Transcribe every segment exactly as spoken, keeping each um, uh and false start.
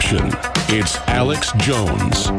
nation. It's Alex Jones.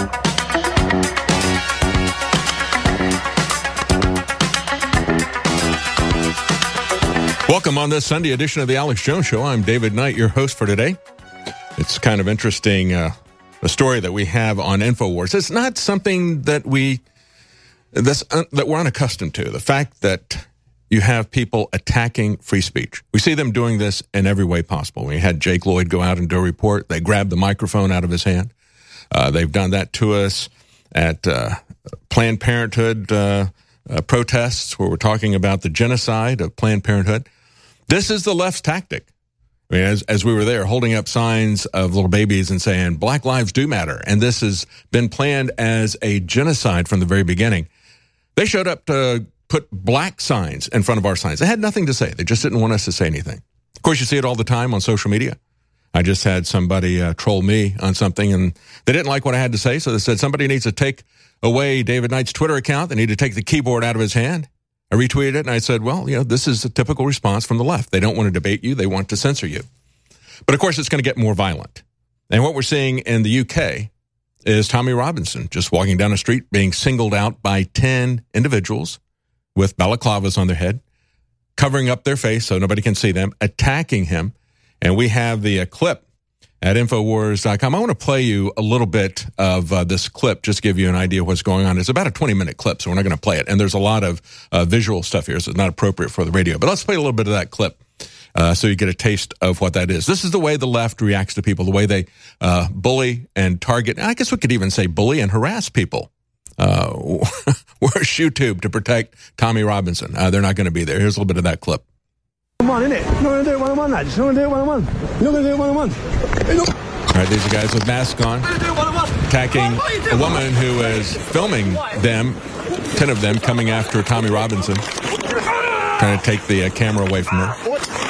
Welcome on this Sunday edition of the Alex Jones Show. I'm David Knight, your host for today. It's kind of interesting, uh, the story that we have on InfoWars. It's not something that we that's uh, that we're unaccustomed to. The fact that you have people attacking free speech. We see them doing this in every way possible. We had Jake Lloyd go out and do a report. They grabbed the microphone out of his hand. Uh, they've done that to us at uh, Planned Parenthood uh, uh, protests where we're talking about the genocide of Planned Parenthood. This is the left's tactic. I mean, as, as we were there holding up signs of little babies and saying, Black lives do matter. And this has been planned as a genocide from the very beginning. They showed up to put black signs in front of our signs. They had nothing to say. They just didn't want us to say anything. Of course, you see it all the time on social media. I just had somebody uh, troll me on something, and they didn't like what I had to say, so they said somebody needs to take away David Knight's Twitter account. They need to take the keyboard out of his hand. I retweeted it, and I said, well, you know, this is a typical response from the left. They don't want to debate you. They want to censor you. But, of course, it's going to get more violent. And what we're seeing in the U K is Tommy Robinson just walking down the street being singled out by ten individuals with balaclavas on their head, covering up their face so nobody can see them, attacking him. And we have the uh, clip at Infowars dot com. I want to play you a little bit of uh, this clip, just to give you an idea of what's going on. It's about a twenty-minute clip, so we're not going to play it. And there's a lot of uh, visual stuff here, so it's not appropriate for the radio. But let's play a little bit of that clip uh, so you get a taste of what that is. This is the way the left reacts to people, the way they uh, bully and target. And I guess we could even say bully and harass people. Uh, we're a shoe tube to protect Tommy Robinson. Uh, they're not going to be there. Here's a little bit of that clip. Come on, innit? You're not going to do it one-on-one, lads. You're not going to do it one-on-one. You're not going to do it one-on-one. All right, these are guys with masks on, attacking a woman who is filming them, ten of them, coming after Tommy Robinson, trying to take the uh, camera away from her.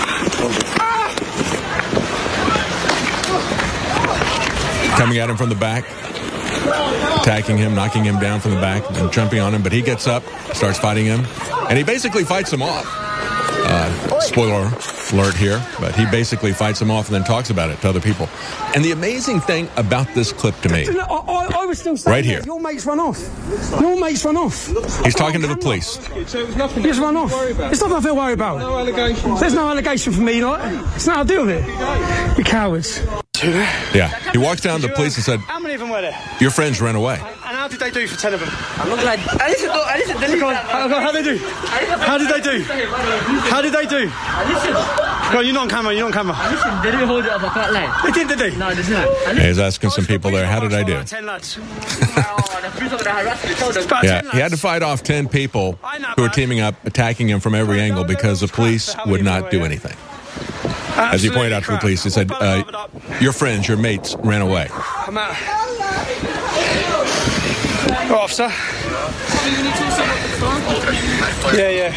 Coming at him from the back, attacking him, knocking him down from the back, and jumping on him. But he gets up, starts fighting him, and he basically fights them off. Uh, spoiler alert here, but he basically fights them off and then talks about it to other people. And the amazing thing about this clip to me, I, I, I was still saying right here, your mates run off. Your mates run off. He's talking to the police. He just run off. It's not nothing to worry about. No allegations. There's no allegation from me, like. It's not a deal with it. You cowards. Yeah, he walks down to the police and said, how many of them were there? Your friends ran away. And how did they do for ten of them? I'm not glad. I listen, I listen, Come on, how did they do? How did they do? How did they do? listen. Go on, you're not on camera, you're not on camera. Listen, they didn't hold it up, I can't lie. They did, did they? No, they didn't. He's asking some people there, how did I do? Ten lads. Yeah, he had to fight off ten people who were teaming up, attacking him from every angle because the police would not do anything. As he pointed out to the police, he said, uh, your friends, your mates ran away. I'm out. Oh, officer. Yeah, yeah.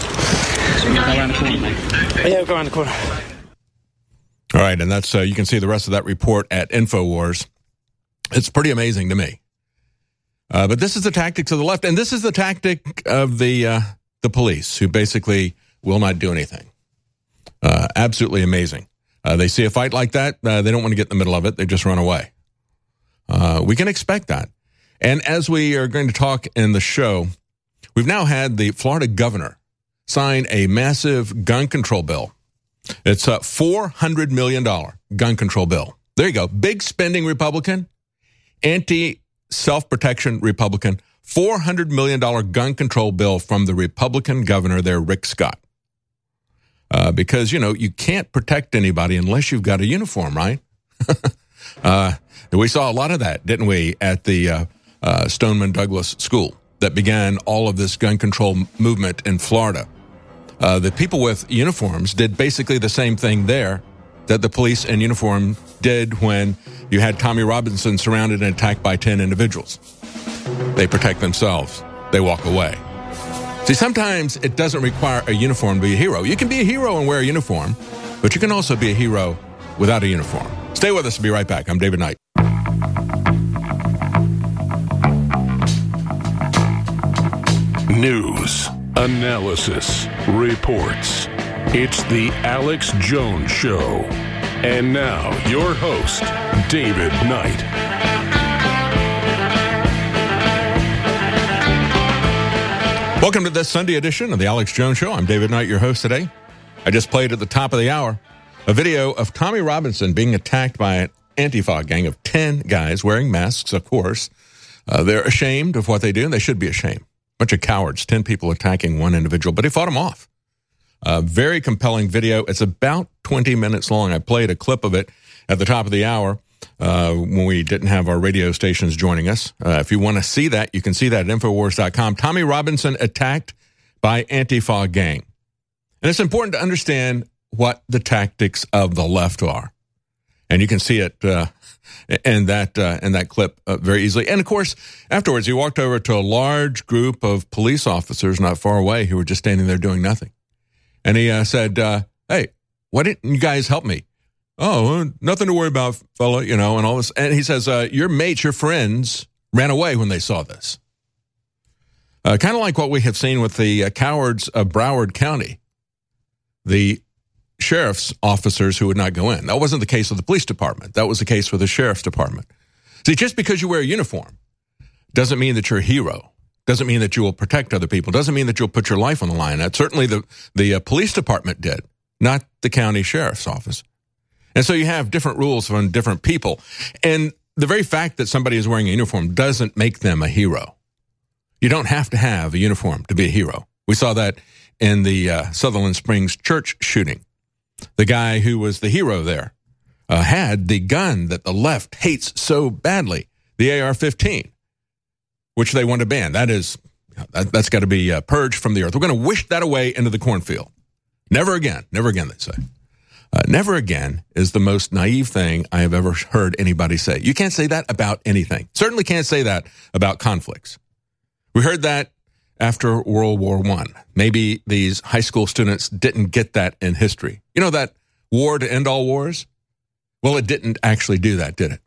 Yeah, we'll go around the corner. All right, and that's uh, you can see the rest of that report at InfoWars. It's pretty amazing to me. Uh, but this is the tactics of the left, and this is the tactic of the uh, the police, who basically will not do anything. Uh, absolutely amazing. Uh, they see a fight like that, uh, they don't want to get in the middle of it. They just run away. Uh, we can expect that. And as we are going to talk in the show, we've now had the Florida governor sign a massive gun control bill. It's a four hundred million dollars gun control bill. There you go. Big spending Republican, anti-self-protection Republican, four hundred million dollars gun control bill from the Republican governor there, Rick Scott. Uh, because, you know, you can't protect anybody unless you've got a uniform, right? uh, we saw a lot of that, didn't we, at the uh, uh, Stoneman Douglas School that began all of this gun control movement in Florida. Uh, the people with uniforms did basically the same thing there that the police in uniform did when you had Tommy Robinson surrounded and attacked by ten individuals. They protect themselves. They walk away. See, sometimes it doesn't require a uniform to be a hero. You can be a hero and wear a uniform, but you can also be a hero without a uniform. Stay with us. We'll be right back. I'm David Knight. News, analysis, reports. It's the Alex Jones Show. And now, your host, David Knight. Welcome to this Sunday edition of the Alex Jones Show. I'm David Knight, your host today. I just played at the top of the hour a video of Tommy Robinson being attacked by an Antifa gang of ten guys wearing masks, of course. Uh, they're ashamed of what they do, and they should be ashamed. Bunch of cowards, ten people attacking one individual, but he fought them off. A very compelling video. It's about twenty minutes long. I played a clip of it at the top of the hour uh, when we didn't have our radio stations joining us. Uh, if you want to see that, you can see that at Infowars dot com. Tommy Robinson attacked by Antifa gang. And it's important to understand what the tactics of the left are. And you can see it uh, in that uh, in that clip uh, very easily. And, of course, afterwards, he walked over to a large group of police officers not far away who were just standing there doing nothing. And he uh, said, uh, hey, why didn't you guys help me? Oh, nothing to worry about, fella, you know, and all this. And he says, uh, your mates, your friends ran away when they saw this. Uh, kind of like what we have seen with the uh, cowards of Broward County, the sheriff's officers who would not go in. That wasn't the case with the police department. That was the case with the sheriff's department. See, just because you wear a uniform doesn't mean that you're a hero. Doesn't mean that you will protect other people. Doesn't mean that you'll put your life on the line. That certainly the, the uh, police department did, not the county sheriff's office. And so you have different rules on different people. And the very fact that somebody is wearing a uniform doesn't make them a hero. You don't have to have a uniform to be a hero. We saw that in the uh, Sutherland Springs church shooting. The guy who was the hero there uh, had the gun that the left hates so badly, the A R fifteen. Which they want to ban. That is, that, that's got to be uh, purged from the earth. We're going to wish that away into the cornfield. Never again. Never again, they say. Uh, never again is the most naive thing I have ever heard anybody say. You can't say that about anything. Certainly can't say that about conflicts. We heard that after World War One. Maybe these high school students didn't get that in history. You know that war to end all wars? Well, it didn't actually do that, did it?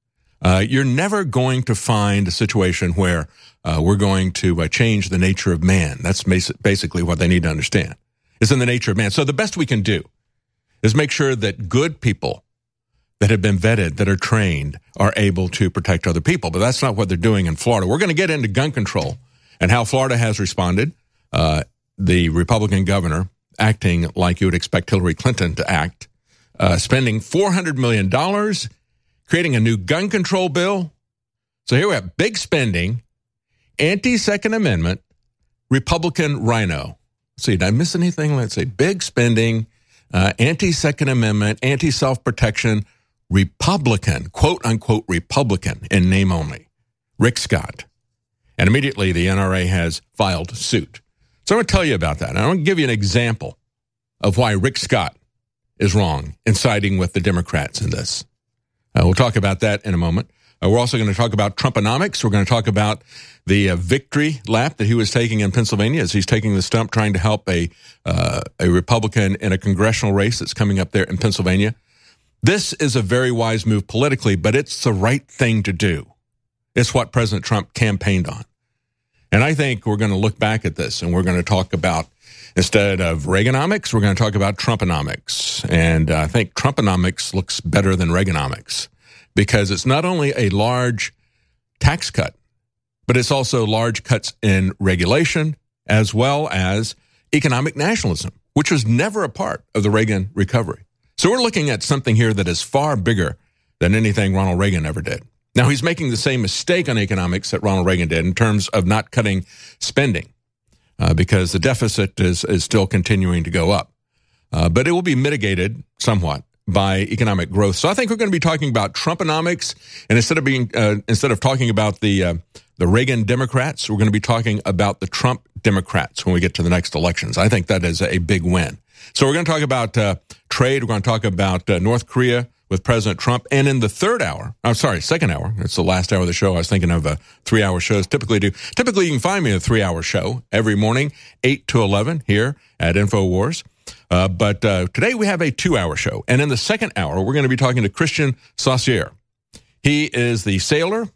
Uh, you're never going to find a situation where uh, we're going to uh, change the nature of man. That's basically what they need to understand. It's in the nature of man. So the best we can do is make sure that good people that have been vetted, that are trained, are able to protect other people. But that's not what they're doing in Florida. We're going to get into gun control and how Florida has responded. Uh, the Republican governor acting like you would expect Hillary Clinton to act, uh, spending four hundred million dollars, creating a new gun control bill. So here we have big spending, anti-Second Amendment, Republican rhino. Let's see, did I miss anything? Let's say big spending, uh, anti-Second Amendment, anti-self-protection, Republican, quote-unquote Republican in name only, Rick Scott. And immediately the N R A has filed suit. So I'm going to tell you about that. And I'm going to give you an example of why Rick Scott is wrong in siding with the Democrats in this. Uh, we'll talk about that in a moment. Uh, we're also going to talk about Trumponomics. We're going to talk about the uh, victory lap that he was taking in Pennsylvania as he's taking the stump trying to help a uh, a Republican in a congressional race that's coming up there in Pennsylvania. This is a very wise move politically, but it's the right thing to do. It's what President Trump campaigned on. And I think we're going to look back at this and we're going to talk about, instead of Reaganomics, we're going to talk about Trumponomics. And uh, I think Trumponomics looks better than Reaganomics because it's not only a large tax cut, but it's also large cuts in regulation as well as economic nationalism, which was never a part of the Reagan recovery. So we're looking at something here that is far bigger than anything Ronald Reagan ever did. Now, he's making the same mistake on economics that Ronald Reagan did in terms of not cutting spending uh, because the deficit is, is still continuing to go up. Uh, but it will be mitigated somewhat by economic growth. So I think we're going to be talking about Trumponomics, and instead of being uh, instead of talking about the uh, the Reagan Democrats, we're going to be talking about the Trump Democrats when we get to the next elections. I think that is a big win. So we're going to talk about uh, trade. We're going to talk about uh, North Korea with President Trump. And in the third hour, I'm sorry, second hour, it's the last hour of the show. I was thinking of uh, three-hour shows typically do. Typically, you can find me in a three-hour show every morning, eight to eleven here at InfoWars. Uh, but uh, today we have a two-hour show. And in the second hour, we're going to be talking to Christian Saucier. He is the sailor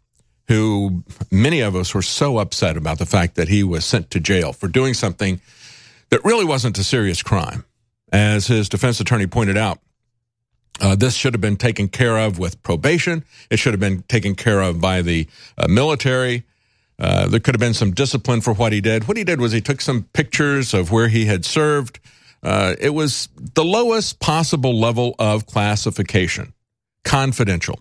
who many of us were so upset about the fact that he was sent to jail for doing something that really wasn't a serious crime. As his defense attorney pointed out, Uh, this should have been taken care of with probation. It should have been taken care of by the uh, military. Uh, there could have been some discipline for what he did. What he did was he took some pictures of where he had served. Uh, it was the lowest possible level of classification, confidential.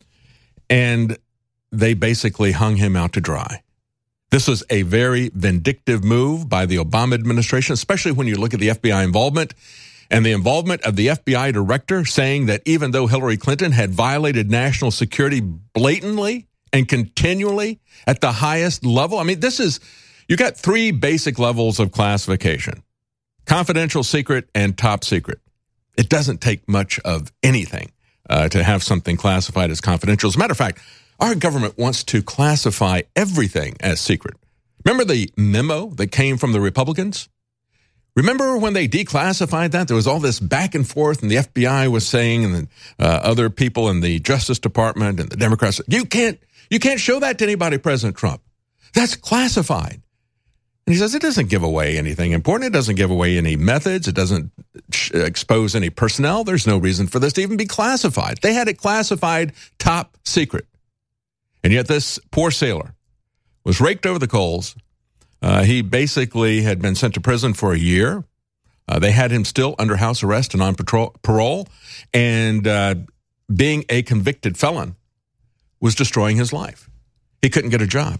And they basically hung him out to dry. This was a very vindictive move by the Obama administration, especially when you look at the F B I involvement and the involvement of the F B I director saying that even though Hillary Clinton had violated national security blatantly and continually at the highest level. I mean, this is, you got three basic levels of classification: confidential, secret, and top secret. It doesn't take much of anything uh, to have something classified as confidential. As a matter of fact, our government wants to classify everything as secret. Remember the memo that came from the Republicans? Remember when they declassified that? There was all this back and forth, and the F B I was saying, and the, uh, other people in the Justice Department and the Democrats, you can't, you can't show that to anybody, President Trump. That's classified. And he says it doesn't give away anything important. It doesn't give away any methods. It doesn't expose any personnel. There's no reason for this to even be classified. They had it classified top secret. And yet this poor sailor was raked over the coals. Uh, he basically had been sent to prison for a year. Uh, they had him still under house arrest and on patrol, parole. And uh, being a convicted felon was destroying his life. He couldn't get a job.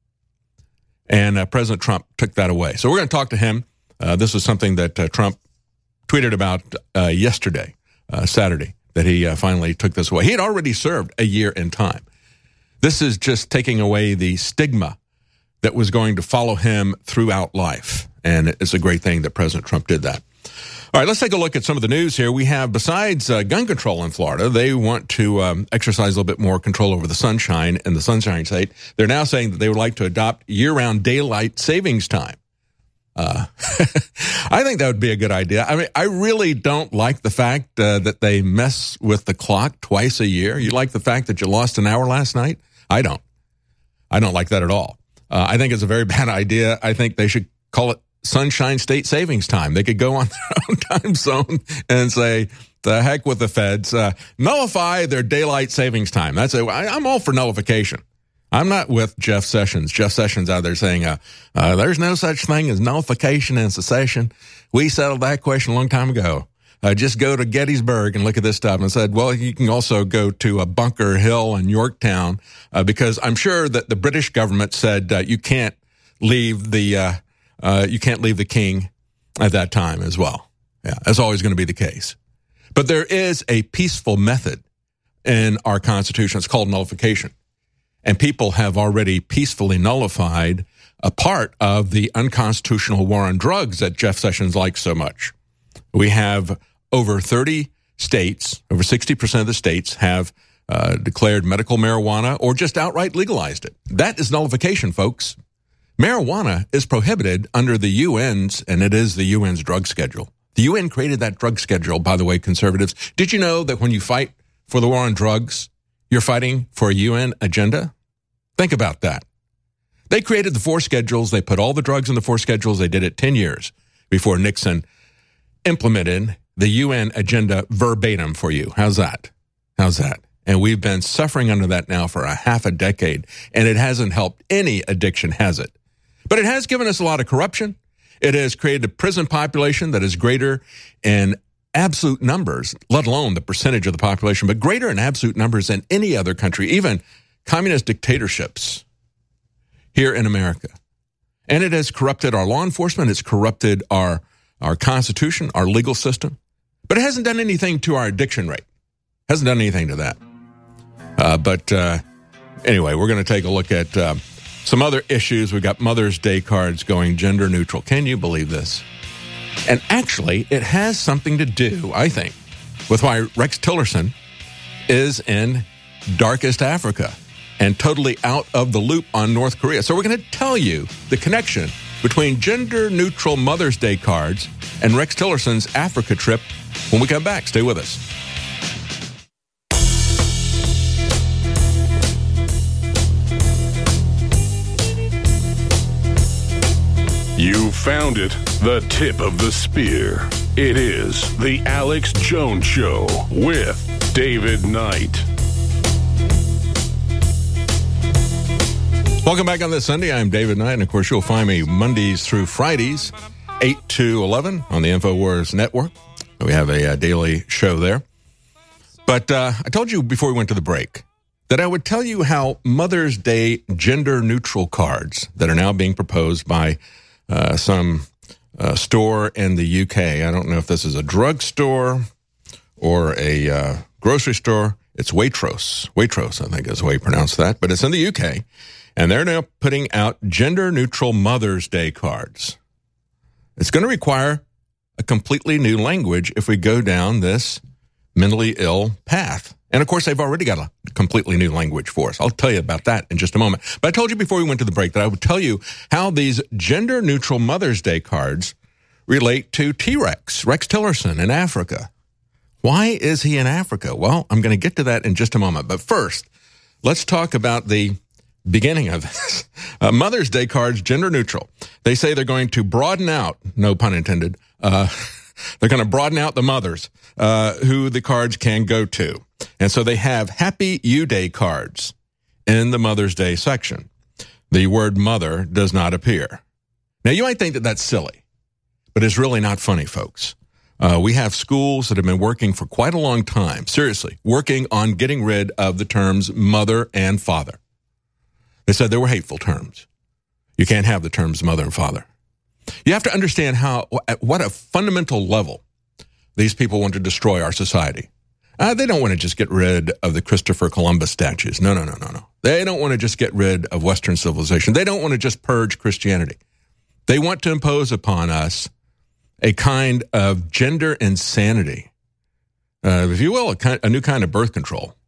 And uh, President Trump took that away. So we're going to talk to him. Uh, this was something that uh, Trump tweeted about uh, yesterday, uh, Saturday, that he uh, finally took this away. He had already served a year in time. This is just taking away the stigma that was going to follow him throughout life. And it's a great thing that President Trump did that. All right, let's take a look at some of the news here. We have, besides uh, gun control in Florida, they want to um, exercise a little bit more control over the sunshine in the Sunshine State. They're now saying that they would like to adopt year-round daylight savings time. Uh, I think that would be a good idea. I mean, I really don't like the fact uh, that they mess with the clock twice a year. You like the fact that you lost an hour last night? I don't. I don't like that at all. Uh, I think it's a very bad idea. I think they should call it Sunshine State Savings Time. They could go on their own time zone and say, the heck with the feds. Uh, nullify their daylight savings time. That's a, I, I'm all for nullification. I'm not with Jeff Sessions. Jeff Sessions out there saying, uh, uh, there's no such thing as nullification and secession. We settled that question a long time ago. Uh, just go to Gettysburg and look at this stuff. And said, well, you can also go to uh, Bunker Hill and Yorktown, uh, because I'm sure that the British government said uh, you can't leave the uh, uh, you can't leave the king at that time as well. Yeah, that's always going to be the case. But there is a peaceful method in our Constitution. It's called nullification. And people have already peacefully nullified a part of the unconstitutional war on drugs that Jeff Sessions likes so much. We have over thirty states, over sixty percent of the states have uh, declared medical marijuana or just outright legalized it. That is nullification, folks. Marijuana is prohibited under the U N's, and it is the U N's drug schedule. The U N created that drug schedule, by the way, conservatives. Did you know that when you fight for the war on drugs, you're fighting for a U N agenda? Think about that. They created the four schedules. They put all the drugs in the four schedules. They did it ten years before Nixon implemented the U N agenda verbatim for you. How's that? How's that? And we've been suffering under that now for a half a decade, and it hasn't helped any addiction, has it? But it has given us a lot of corruption. It has created a prison population that is greater in absolute numbers, let alone the percentage of the population, but greater in absolute numbers than any other country, even communist dictatorships here in America. And it has corrupted our law enforcement. It's corrupted our, our Constitution, our legal system. But it hasn't done anything to our addiction rate. Hasn't done anything to that. Uh, but uh, anyway, we're going to take a look at uh, some other issues. We've got Mother's Day cards going gender neutral. Can you believe this? And actually, it has something to do, I think, with why Rex Tillerson is in darkest Africa and totally out of the loop on North Korea. So we're going to tell you the connection between gender-neutral Mother's Day cards and Rex Tillerson's Africa trip when we come back. Stay with us. You found it, the tip of the spear. It is the Alex Jones Show with David Knight. Welcome back on this Sunday. I'm David Knight, and of course, you'll find me Mondays through Fridays, eight to eleven on the InfoWars Network. We have a, a daily show there. But uh, I told you before we went to the break that I would tell you how Mother's Day gender-neutral cards that are now being proposed by uh, some uh, store in the U K. I don't know if this is a drugstore or a uh, grocery store. It's Waitrose. Waitrose, I think is the way you pronounce that. But it's in the U K. And they're now putting out gender-neutral Mother's Day cards. It's going to require a completely new language if we go down this mentally ill path. And, of course, they've already got a completely new language for us. I'll tell you about that in just a moment. But I told you before we went to the break that I would tell you how these gender-neutral Mother's Day cards relate to T-Rex, Rex Tillerson in Africa. Why is he in Africa? Well, I'm going to get to that in just a moment. But first, let's talk about the beginning of this. Uh, Mother's Day cards, gender neutral. They say they're going to broaden out, no pun intended, uh, they're going to broaden out the mothers uh, who the cards can go to. And so they have Happy You Day cards in the Mother's Day section. The word mother does not appear. Now, you might think that that's silly, but it's really not funny, folks. Uh, we have schools that have been working for quite a long time, seriously, working on getting rid of the terms mother and father. They said they were hateful terms. You can't have the terms mother and father. You have to understand how, at what a fundamental level these people want to destroy our society. Uh, they don't want to just get rid of the Christopher Columbus statues. No, no, no, no, no. They don't want to just get rid of Western civilization. They don't want to just purge Christianity. They want to impose upon us a kind of gender insanity, uh, if you will, a, kind, a new kind of birth control.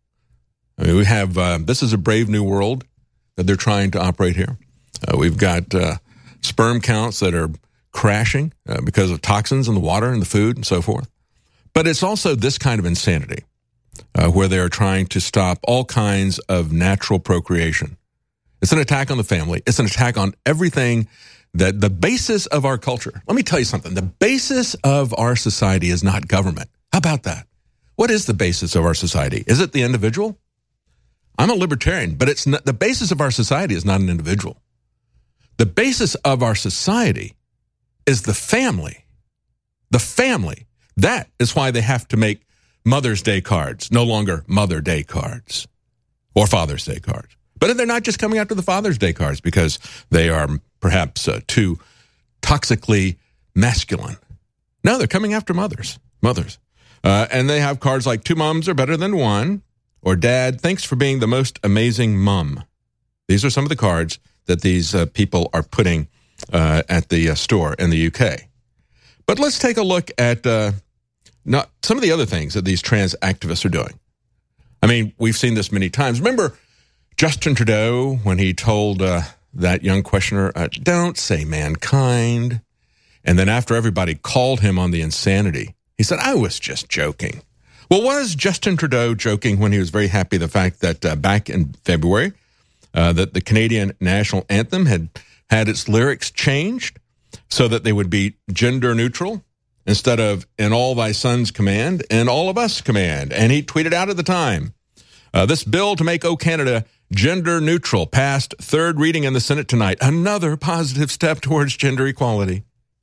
I mean, we have, uh, this is a brave new world that they're trying to operate here. Uh, we've got uh, sperm counts that are crashing uh, because of toxins in the water and the food and so forth. But it's also this kind of insanity uh, where they are trying to stop all kinds of natural procreation. It's an attack on the family. It's an attack on everything that the basis of our culture. Let me tell you something. The basis of our society is not government. How about that? What is the basis of our society? Is it the individual? I'm a libertarian, but it's not, the basis of our society is not an individual. The basis of our society is the family. The family. That is why they have to make Mother's Day cards, no longer Mother Day cards or Father's Day cards. But they're not just coming after the Father's Day cards because they are perhaps uh, too toxically masculine. No, they're coming after mothers. Mothers. Uh, and they have cards like two moms are better than one, or Dad, thanks for being the most amazing mom. These are some of the cards that these uh, people are putting uh, at the uh, store in the U K. But let's take a look at uh, not some of the other things that these trans activists are doing. I mean, we've seen this many times. Remember Justin Trudeau when he told uh, that young questioner, uh, don't say mankind. And then after everybody called him on the insanity, he said, I was just joking. Well, was Justin Trudeau joking when he was very happy the fact that uh, back in February, uh, that the Canadian national anthem had had its lyrics changed so that they would be gender neutral instead of in all thy sons command, in all of us command. And he tweeted out at the time, uh, this bill to make O Canada gender neutral passed third reading in the Senate tonight. Another positive step towards gender equality.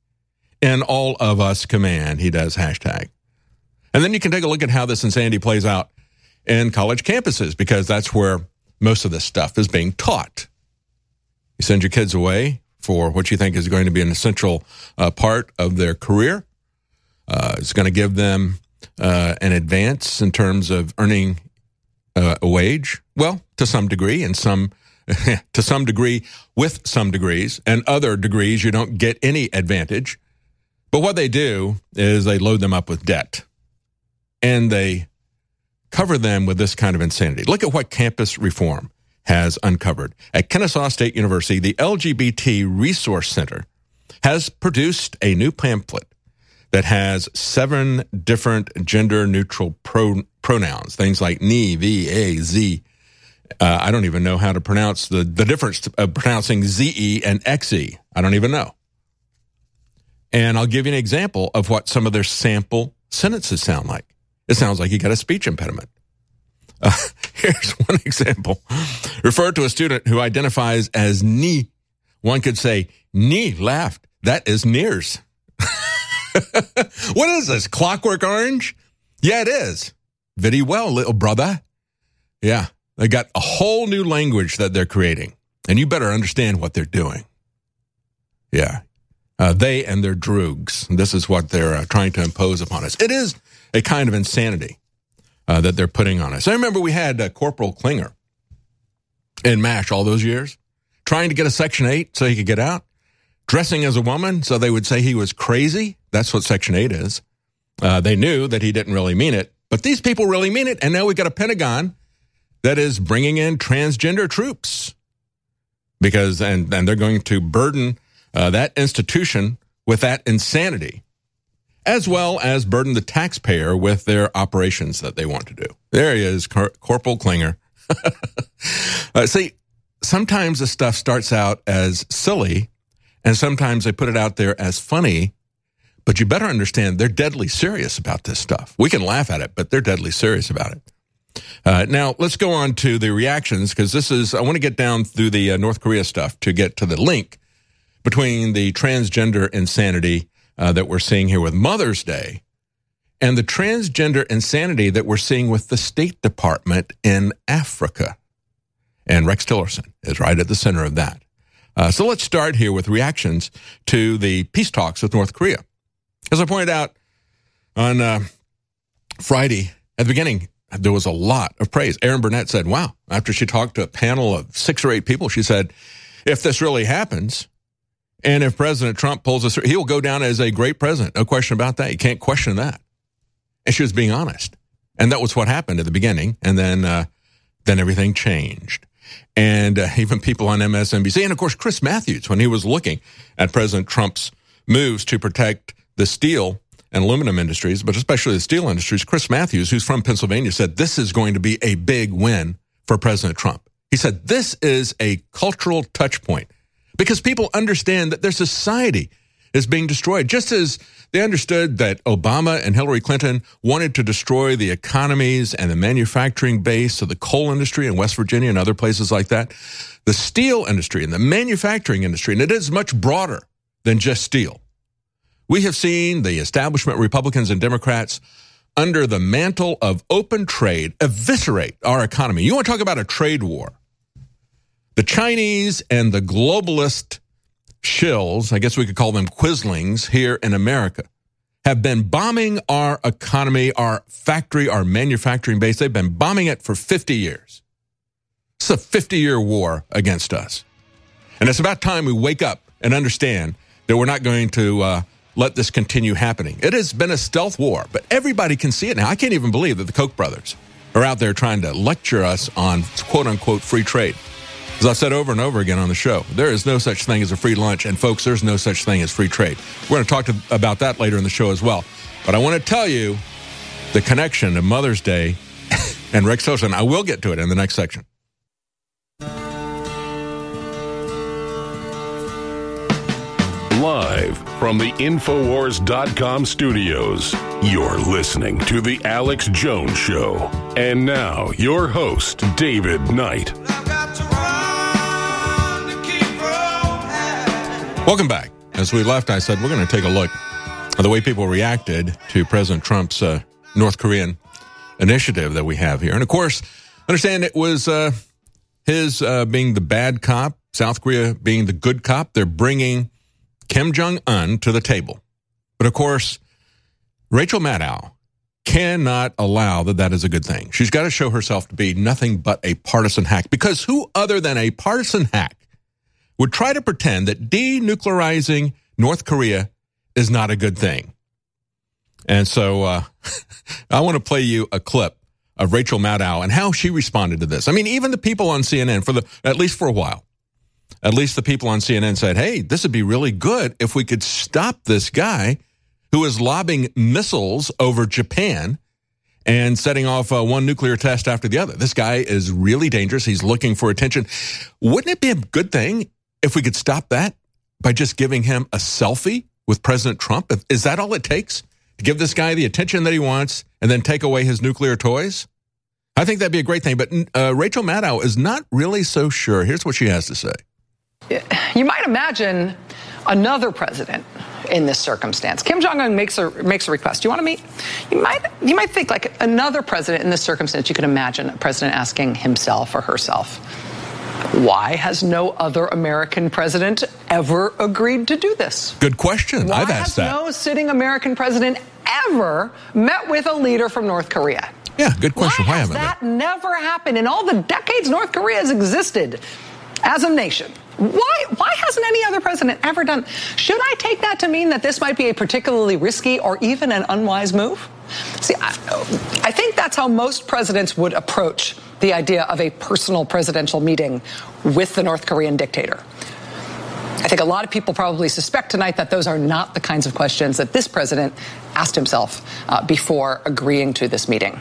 In all of us command, he does hashtag. And then you can take a look at how this insanity plays out in college campuses, because that's where most of this stuff is being taught. You send your kids away for what you think is going to be an essential uh, part of their career. Uh, it's going to give them uh, an advance in terms of earning uh, a wage. Well, to some degree, and some to some degree with some degrees, and other degrees you don't get any advantage. But what they do is they load them up with debt. And they cover them with this kind of insanity. Look at what campus reform has uncovered. At Kennesaw State University, the L G B T Resource Center has produced a new pamphlet that has seven different gender-neutral pro- pronouns, things like ni, vi, a, z. Uh, I don't even know how to pronounce the, the difference of pronouncing ze and xe. I don't even know. And I'll give you an example of what some of their sample sentences sound like. It sounds like you got a speech impediment. Uh, here's one example. Refer to a student who identifies as Ni. One could say, Ni laughed. That is Nears. What is this, Clockwork Orange? Yeah, it is. Very well, little brother. Yeah, they got a whole new language that they're creating, and you better understand what they're doing. Yeah, uh, they and their droogs. This is what they're uh, trying to impose upon us. It is a kind of insanity uh, that they're putting on us. I remember we had uh, Corporal Klinger in MASH all those years, trying to get a Section eight so he could get out, dressing as a woman so they would say he was crazy. That's what Section eight is. Uh, they knew that he didn't really mean it, but these people really mean it, and now we got a Pentagon that is bringing in transgender troops because, and, and they're going to burden uh, that institution with that insanity, as well as burden the taxpayer with their operations that they want to do. There he is, Cor- Corporal Klinger. uh, see, sometimes the stuff starts out as silly, and sometimes they put it out there as funny, but you better understand they're deadly serious about this stuff. We can laugh at it, but they're deadly serious about it. Uh, now, let's go on to the reactions, because this is, I want to get down through the uh, North Korea stuff to get to the link between the transgender insanity uh, that we're seeing here with Mother's Day and the transgender insanity that we're seeing with the State Department in Africa. And Rex Tillerson is right at the center of that. Uh, so let's start here with reactions to the peace talks with North Korea. As I pointed out on uh, Friday at the beginning, there was a lot of praise. Erin Burnett said, wow, after she talked to a panel of six or eight people, she said, if this really happens, and if President Trump pulls us through, he will go down as a great president. No question about that. You can't question that. And she was being honest. And that was what happened at the beginning. And then, uh, then everything changed. And uh, even people on M S N B C, and of course, Chris Matthews, when he was looking at President Trump's moves to protect the steel and aluminum industries, but especially the steel industries, Chris Matthews, who's from Pennsylvania, said this is going to be a big win for President Trump. He said this is a cultural touch point because people understand that their society is being destroyed, just as they understood that Obama and Hillary Clinton wanted to destroy the economies and the manufacturing base of the coal industry in West Virginia and other places like that. The steel industry and the manufacturing industry, and it is much broader than just steel. We have seen the establishment Republicans and Democrats under the mantle of open trade eviscerate our economy. You want to talk about a trade war? The Chinese and the globalist shills, I guess we could call them quislings here in America, have been bombing our economy, our factory, our manufacturing base. They've been bombing it for fifty years. It's a fifty-year war against us. And it's about time we wake up and understand that we're not going to uh, let this continue happening. It has been a stealth war, but everybody can see it now. I can't even believe that the Koch brothers are out there trying to lecture us on quote-unquote free trade. As I've said over and over again on the show, there is no such thing as a free lunch, and folks, there's no such thing as free trade. We're going to talk to, about that later in the show as well. But I want to tell you the connection to Mother's Day and Rex Tillerson. I will get to it in the next section. Live from the Infowars dot com studios, you're listening to The Alex Jones Show. And now, your host, David Knight. Welcome back. As we left, I said we're going to take a look at the way people reacted to President Trump's uh, North Korean initiative that we have here. And, of course, understand it was uh, his uh, being the bad cop, South Korea being the good cop. They're bringing Kim Jong-un to the table. But, of course, Rachel Maddow cannot allow that that is a good thing. She's got to show herself to be nothing but a partisan hack, because who other than a partisan hack would try to pretend that denuclearizing North Korea is not a good thing? And so uh, I want to play you a clip of Rachel Maddow and how she responded to this. I mean, even the people on C N N, for the at least for a while, at least the people on C N N said, hey, this would be really good if we could stop this guy who is lobbing missiles over Japan and setting off uh, one nuclear test after the other. This guy is really dangerous. He's looking for attention. Wouldn't it be a good thing if we could stop that by just giving him a selfie with President Trump? Is that all it takes to give this guy the attention that he wants and then take away his nuclear toys? I think that'd be a great thing. But uh, Rachel Maddow is not really so sure. Here's what she has to say. You might imagine another president in this circumstance. Kim Jong-un makes a makes a request. Do you want to meet? You might you might think like another president in this circumstance. You could imagine a president asking himself or herself, why has no other American president ever agreed to do this? Good question. Why I've asked has that. no sitting American president ever met with a leader from North Korea? Yeah, good question. Why, Why has haven't that never happened in all the decades North Korea has existed as a nation? Why why hasn't any other president ever done? Should I take that to mean that this might be a particularly risky or even an unwise move? See, I, I think that's how most presidents would approach the idea of a personal presidential meeting with the North Korean dictator. I think a lot of people probably suspect tonight that those are not the kinds of questions that this president asked himself uh, before agreeing to this meeting.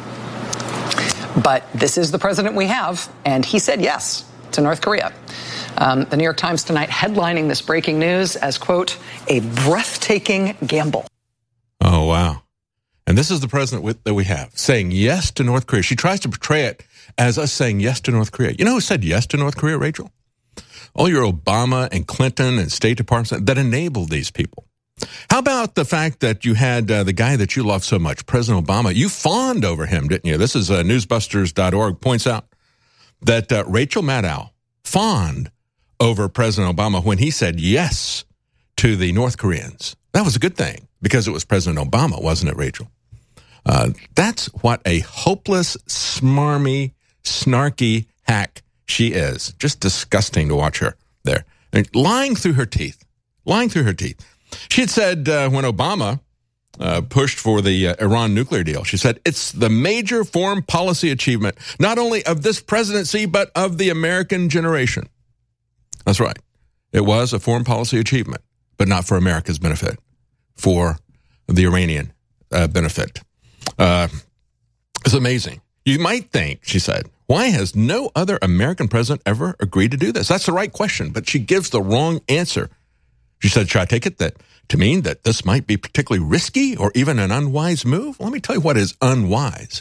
But this is the president we have, and he said yes to North Korea. Um, the New York Times tonight headlining this breaking news as, quote, a breathtaking gamble. Oh, wow. And this is the president with, that we have saying yes to North Korea. She tries to portray it as us saying yes to North Korea. You know who said yes to North Korea, Rachel? All your Obama and Clinton and State Departments that enabled these people. How about the fact that you had uh, the guy that you love so much, President Obama, you fawned over him, didn't you? This is uh, newsbusters dot org points out that uh, Rachel Maddow fawned over President Obama when he said yes to the North Koreans. That was a good thing because it was President Obama, wasn't it, Rachel? Uh, that's what a hopeless, smarmy, snarky hack she is. Just disgusting to watch her there. I mean, lying through her teeth. Lying through her teeth. She had said uh, when Obama uh, pushed for the uh, Iran nuclear deal, she said, it's the major foreign policy achievement, not only of this presidency, but of the American generation. That's right. It was a foreign policy achievement, but not for America's benefit, for the Iranian uh, benefit. Uh, it's amazing. You might think, she said, why has no other American president ever agreed to do this? That's the right question, but she gives the wrong answer. She said, should I take it that to mean that this might be particularly risky or even an unwise move? Let me tell you what is unwise.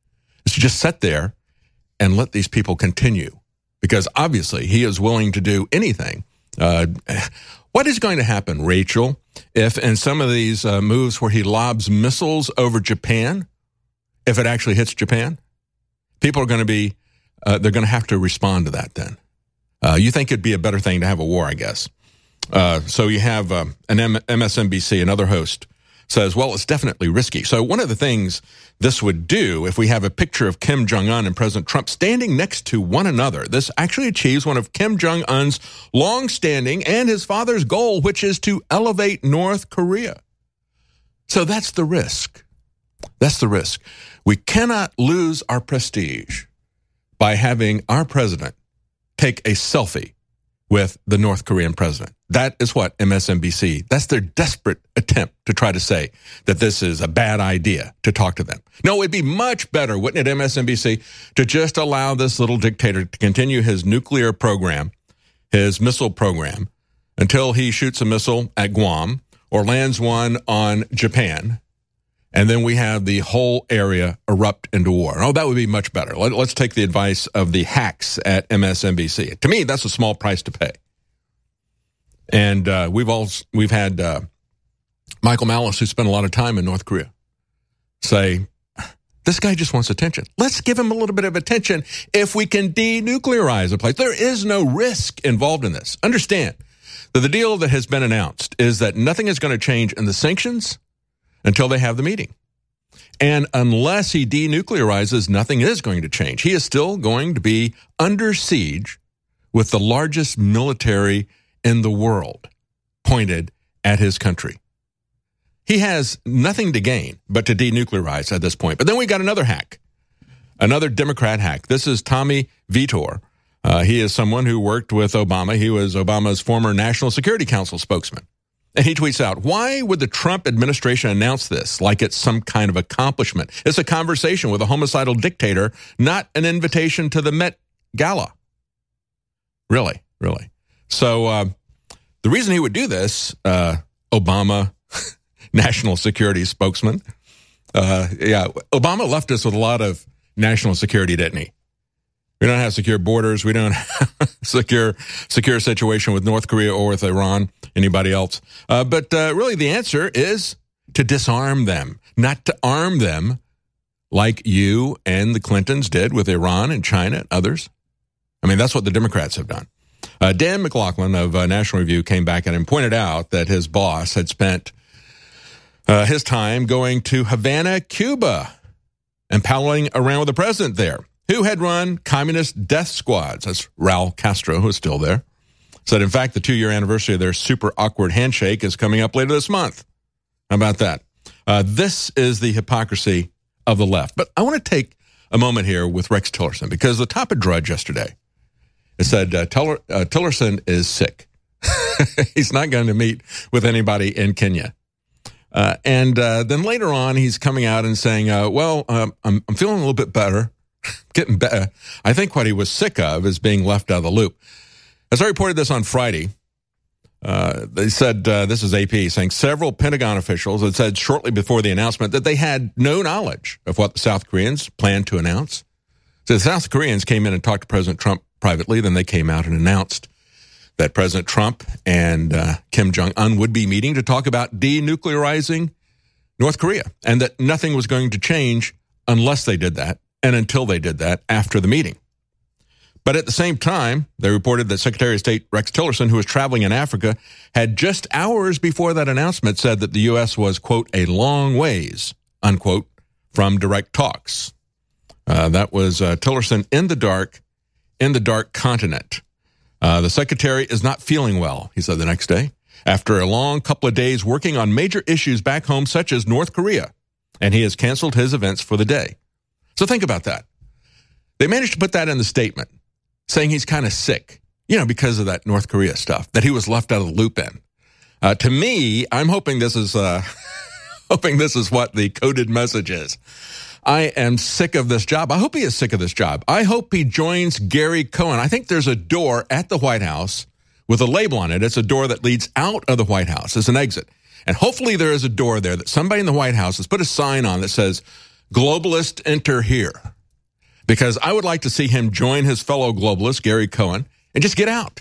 Is to just sit there and let these people continue, because obviously he is willing to do anything. Uh, what is going to happen, Rachel, if in some of these uh, moves where he lobs missiles over Japan, if it actually hits Japan? People are going to be, uh, they're going to have to respond to that then. Uh, you think it'd be a better thing to have a war, I guess. Uh, so you have uh, an M- M S N B C, another host, says, well, it's definitely risky. So one of the things this would do, if we have a picture of Kim Jong-un and President Trump standing next to one another, this actually achieves one of Kim Jong-un's long-standing and his father's goal, which is to elevate North Korea. So that's the risk. That's the risk. We cannot lose our prestige by having our president take a selfie with the North Korean president. That is what M S N B C, that's their desperate attempt to try to say that this is a bad idea to talk to them. No, it'd be much better, wouldn't it, M S N B C, to just allow this little dictator to continue his nuclear program, his missile program, until he shoots a missile at Guam or lands one on Japan, and then we have the whole area erupt into war. Oh, that would be much better. Let, let's take the advice of the hacks at M S N B C. To me, that's a small price to pay. And uh, we've all we've had uh, Michael Malice, who spent a lot of time in North Korea, say, this guy just wants attention. Let's give him a little bit of attention if we can denuclearize a place. There is no risk involved in this. Understand that the deal that has been announced is that nothing is going to change in the sanctions until they have the meeting. And unless he denuclearizes, nothing is going to change. He is still going to be under siege with the largest military in the world pointed at his country. He has nothing to gain but to denuclearize at this point. But then we got another hack, another Democrat hack. This is Tommy Vitor. Uh, he is someone who worked with Obama. He was Obama's former National Security Council spokesman. And he tweets out, why would the Trump administration announce this like it's some kind of accomplishment? It's a conversation with a homicidal dictator, not an invitation to the Met Gala. Really, really. So uh, the reason he would do this, uh, Obama, national security spokesman, uh, yeah, Obama left us with a lot of national security, didn't he? We don't have secure borders. We don't have a secure, secure situation with North Korea or with Iran, anybody else. Uh, but uh, really the answer is to disarm them, not to arm them like you and the Clintons did with Iran and China and others. I mean, that's what the Democrats have done. Uh, Dan McLaughlin of uh, National Review came back and pointed out that his boss had spent uh, his time going to Havana, Cuba, and palling around with the president there, who had run communist death squads. That's Raul Castro, who is still there. Said, in fact, the two-year anniversary of their super awkward handshake is coming up later this month. How about that? Uh, this is the hypocrisy of the left. But I want to take a moment here with Rex Tillerson, because the top of Drudge yesterday, it said uh, Tiller, uh, Tillerson is sick. He's not going to meet with anybody in Kenya. Uh, and uh, then later on, he's coming out and saying, uh, well, um, I'm, I'm feeling a little bit better, getting better. I think what he was sick of is being left out of the loop. As I reported this on Friday, uh, they said, uh, this is A P, saying several Pentagon officials had said shortly before the announcement that they had no knowledge of what the South Koreans planned to announce. So the South Koreans came in and talked to President Trump privately. Then they came out and announced that President Trump and uh, Kim Jong-un would be meeting to talk about denuclearizing North Korea, and that nothing was going to change unless they did that and until they did that after the meeting. But at the same time, they reported that Secretary of State Rex Tillerson, who was traveling in Africa, had just hours before that announcement said that the U S was, quote, a long ways, unquote, from direct talks. Uh, that was uh, Tillerson in the dark, in the dark continent. Uh, the secretary is not feeling well, he said the next day, after a long couple of days working on major issues back home, such as North Korea, and he has canceled his events for the day. So think about that. They managed to put that in the statement, saying he's kind of sick, you know, because of that North Korea stuff, that he was left out of the loop in. Uh, to me, I'm hoping this is uh, hoping this is what the coded message is. I am sick of this job. I hope he is sick of this job. I hope he joins Gary Cohen. I think there's a door at the White House with a label on it. It's a door that leads out of the White House. It's an exit. And hopefully there is a door there that somebody in the White House has put a sign on that says, globalist enter here. Because I would like to see him join his fellow globalist, Gary Cohen, and just get out.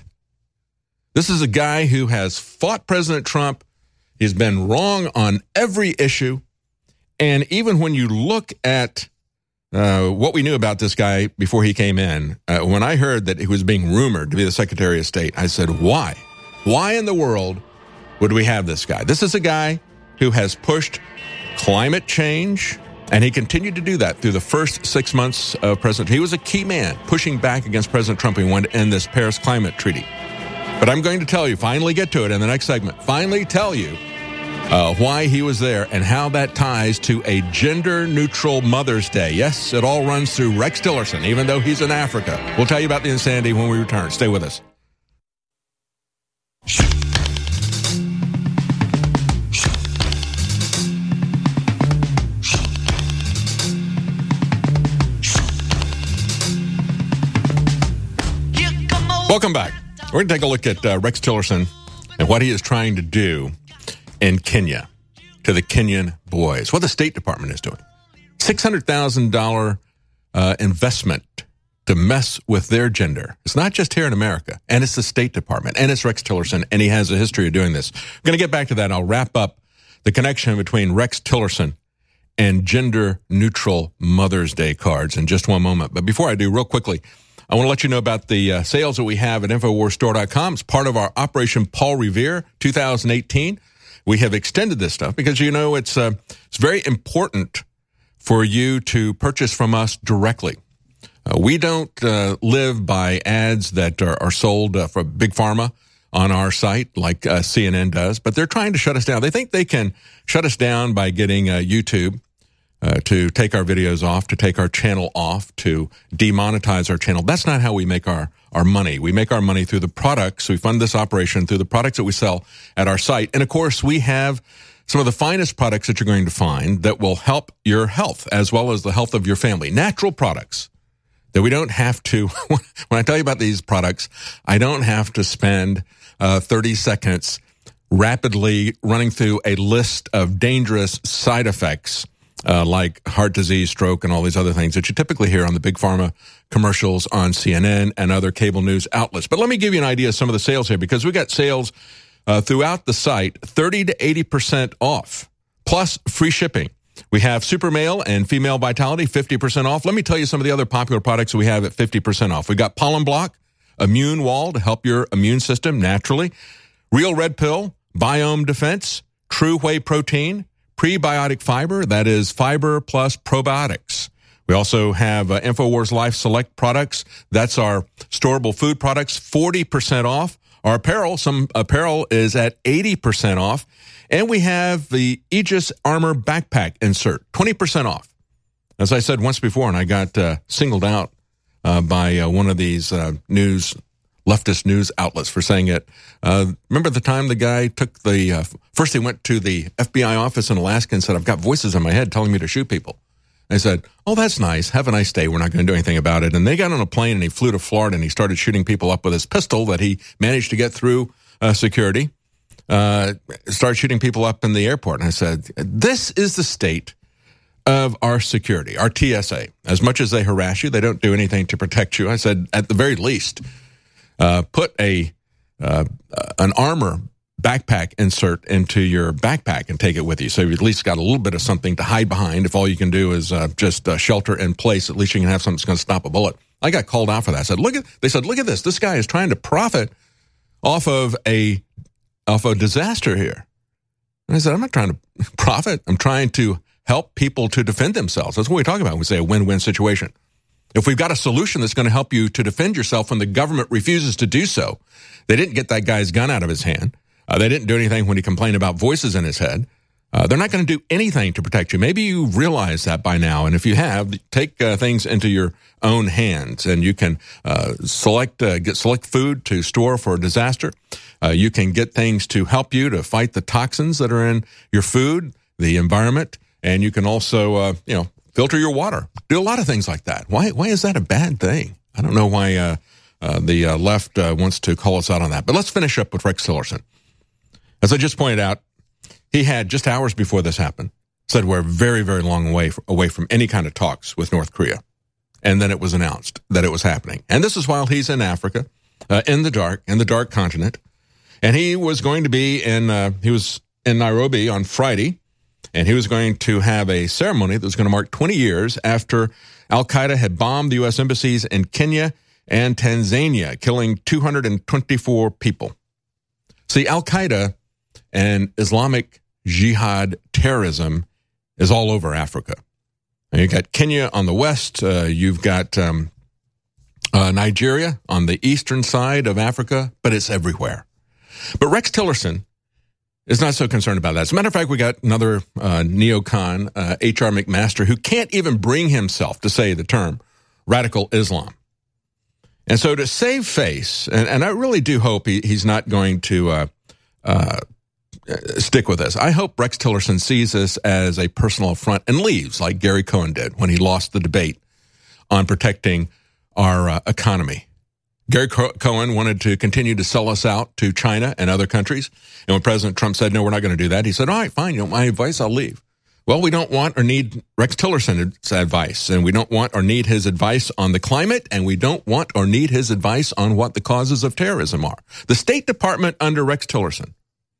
This is a guy who has fought President Trump. He's been wrong on every issue. And even when you look at uh, what we knew about this guy before he came in, uh, when I heard that he was being rumored to be the Secretary of State, I said, why? Why in the world would we have this guy? This is a guy who has pushed climate change, and he continued to do that through the first six months of President. He was a key man pushing back against President Trump. He wanted to end this Paris Climate Treaty. But I'm going to tell you, finally get to it in the next segment, finally tell you uh, why he was there and how that ties to a gender-neutral Mother's Day. Yes, it all runs through Rex Tillerson, even though he's in Africa. We'll tell you about the insanity when we return. Stay with us. Welcome back. We're going to take a look at uh, Rex Tillerson and what he is trying to do in Kenya to the Kenyan boys, what the State Department is doing. six hundred thousand dollars uh, investment to mess with their gender. It's not just here in America, and it's the State Department, and it's Rex Tillerson, and he has a history of doing this. I'm going to get back to that. I'll wrap up the connection between Rex Tillerson and gender-neutral Mother's Day cards in just one moment. But before I do, real quickly, I want to let you know about the uh, sales that we have at Infowars Store dot com. It's part of our Operation Paul Revere two thousand eighteen. We have extended this stuff because, you know, it's uh, it's very important for you to purchase from us directly. Uh, we don't uh, live by ads that are, are sold uh, for Big Pharma on our site like uh, C N N does, but they're trying to shut us down. They think they can shut us down by getting uh, YouTube Uh, to take our videos off, to take our channel off, to demonetize our channel. That's not how we make our, our money. We make our money through the products. We fund this operation through the products that we sell at our site. And, of course, we have some of the finest products that you're going to find that will help your health as well as the health of your family. Natural products that we don't have to, when I tell you about these products, I don't have to spend uh, thirty seconds rapidly running through a list of dangerous side effects uh, like heart disease, stroke, and all these other things that you typically hear on the big pharma commercials on C N N and other cable news outlets. But let me give you an idea of some of the sales here, because we got sales uh, throughout the site, thirty to eighty percent off, plus free shipping. We have Super Male and Female Vitality, fifty percent off. Let me tell you some of the other popular products we have at fifty percent off. We got Pollen Block, Immune Wall to help your immune system naturally, Real Red Pill, Biome Defense, True Whey Protein, Prebiotic Fiber, that is fiber plus probiotics. We also have uh, InfoWars Life Select products. That's our storable food products, forty percent off. Our apparel, some apparel is at eighty percent off. And we have the Aegis Armor Backpack insert, twenty percent off. As I said once before, and I got uh, singled out uh, by uh, one of these uh, news, leftist news outlets for saying it. Uh, remember the time the guy took the, uh, first he went to the F B I office in Alaska and said, I've got voices in my head telling me to shoot people. I said, oh, that's nice. Have a nice day. We're not going to do anything about it. And they got on a plane and he flew to Florida and he started shooting people up with his pistol that he managed to get through uh, security. Uh, started shooting people up in the airport. And I said, this is the state of our security, our T S A. As much as they harass you, they don't do anything to protect you. I said, at the very least, uh, put a uh, an armor backpack insert into your backpack and take it with you. So you've at least got a little bit of something to hide behind. If all you can do is uh, just uh, shelter in place, at least you can have something that's going to stop a bullet. I got called out for that. I said, look at, they said, look at this. This guy is trying to profit off of a off a disaster here. And I said, I'm not trying to profit. I'm trying to help people to defend themselves. That's what we talk about. We say a win-win situation. If we've got a solution that's going to help you to defend yourself when the government refuses to do so, they didn't get that guy's gun out of his hand. Uh, they didn't do anything when he complained about voices in his head. Uh, they're not going to do anything to protect you. Maybe you realize that by now. And if you have, take uh, things into your own hands, and you can uh, select uh, get select food to store for a disaster. Uh, you can get things to help you to fight the toxins that are in your food, the environment, and you can also uh, you know filter your water. Do a lot of things like that. Why why is that a bad thing? I don't know why uh, uh, the uh, left uh, wants to call us out on that. But let's finish up with Rex Tillerson. As I just pointed out, he had, just hours before this happened, said we're very, very long way away from any kind of talks with North Korea. And then it was announced that it was happening. And this is while he's in Africa, uh, in the dark, in the dark continent. And he was going to be in, uh, he was in Nairobi on Friday, and he was going to have a ceremony that was going to mark twenty years after Al-Qaeda had bombed the U S embassies in Kenya and Tanzania, killing two hundred twenty-four people. See, Al-Qaeda and Islamic Jihad terrorism is all over Africa. And you've got Kenya on the west. Uh, you've got um, uh, Nigeria on the eastern side of Africa, but it's everywhere. But Rex Tillerson is not so concerned about that. As a matter of fact, we got another uh, neocon, uh, H R McMaster, who can't even bring himself to say the term radical Islam. And so to save face, and, and I really do hope he, he's not going to uh, uh, stick with this. I hope Rex Tillerson sees this as a personal affront and leaves, like Gary Cohn did when he lost the debate on protecting our uh, economy. Gary Co- Cohn wanted to continue to sell us out to China and other countries. And when President Trump said, no, we're not going to do that, he said, all right, fine, you want my advice, I'll leave. Well, we don't want or need Rex Tillerson's advice, and we don't want or need his advice on the climate, and we don't want or need his advice on what the causes of terrorism are. The State Department under Rex Tillerson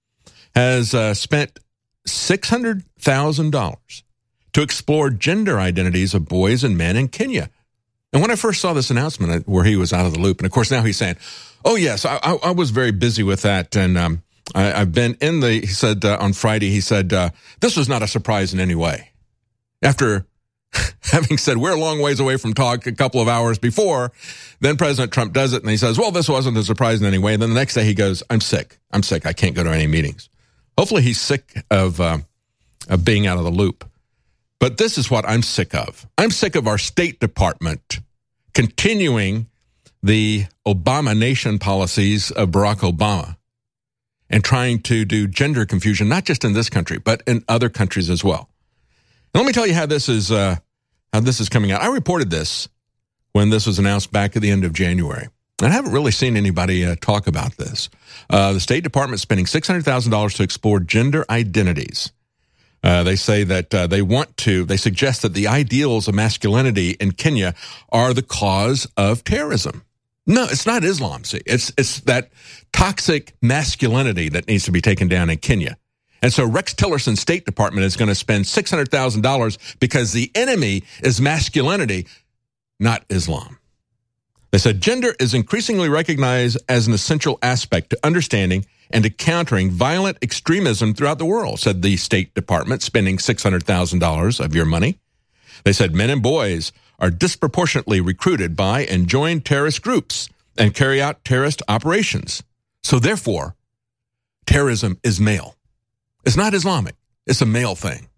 has uh, spent six hundred thousand dollars to explore gender identities of boys and men in Kenya. And when I first saw this announcement where he was out of the loop, and of course now he's saying, oh, yes, I, I, I was very busy with that, and um, I, I've been in the, he said uh, on Friday, he said, uh, this was not a surprise in any way. After having said we're a long ways away from talk a couple of hours before, then President Trump does it, and he says, well, this wasn't a surprise in any way. And then the next day he goes, I'm sick. I'm sick. I can't go to any meetings. Hopefully he's sick of, uh, of being out of the loop. But this is what I'm sick of. I'm sick of our State Department continuing the Obama-nation policies of Barack Obama and trying to do gender confusion, not just in this country, but in other countries as well. And let me tell you how this is uh, how this is coming out. I reported this when this was announced back at the end of January. I haven't really seen anybody uh, talk about this. Uh, the State Department is spending six hundred thousand dollars to explore gender identities Uh, they say that uh, they want to, they suggest that the ideals of masculinity in Kenya are the cause of terrorism. No, it's not Islam, see. It's, it's that toxic masculinity that needs to be taken down in Kenya. And so Rex Tillerson's State Department is going to spend six hundred thousand dollars because the enemy is masculinity, not Islam. They said gender is increasingly recognized as an essential aspect to understanding and to countering violent extremism throughout the world, said the State Department, spending six hundred thousand dollars of your money. They said men and boys are disproportionately recruited by and join terrorist groups and carry out terrorist operations. So therefore, terrorism is male. It's not Islamic. It's a male thing.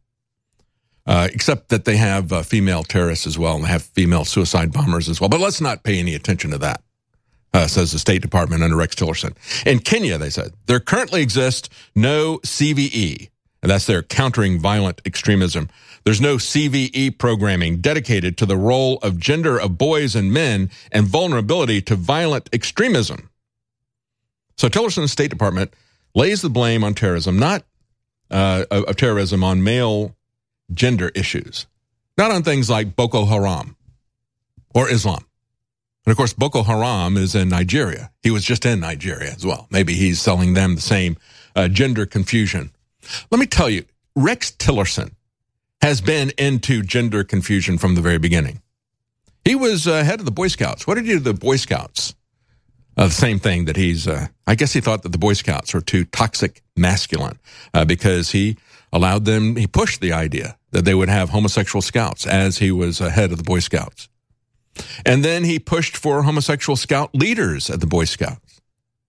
Uh, except that they have uh, female terrorists as well, and they have female suicide bombers as well. But let's not pay any attention to that, uh, says the State Department under Rex Tillerson. In Kenya, they said, there currently exists no C V E, and that's their countering violent extremism. There's no C V E programming dedicated to the role of gender of boys and men and vulnerability to violent extremism. So Tillerson's State Department lays the blame on terrorism, not uh, of terrorism on male gender issues, not on things like Boko Haram or Islam. And of course, Boko Haram is in Nigeria. He was just in Nigeria as well. Maybe he's selling them the same uh, gender confusion. Let me tell you, Rex Tillerson has been into gender confusion from the very beginning. He was uh, head of the Boy Scouts. What did he do to the Boy Scouts? Uh, the same thing that he's, uh, I guess he thought that the Boy Scouts were too toxic masculine uh, because he allowed them, he pushed the idea that they would have homosexual scouts as he was uh, head of the Boy Scouts. And then he pushed for homosexual scout leaders at the Boy Scouts.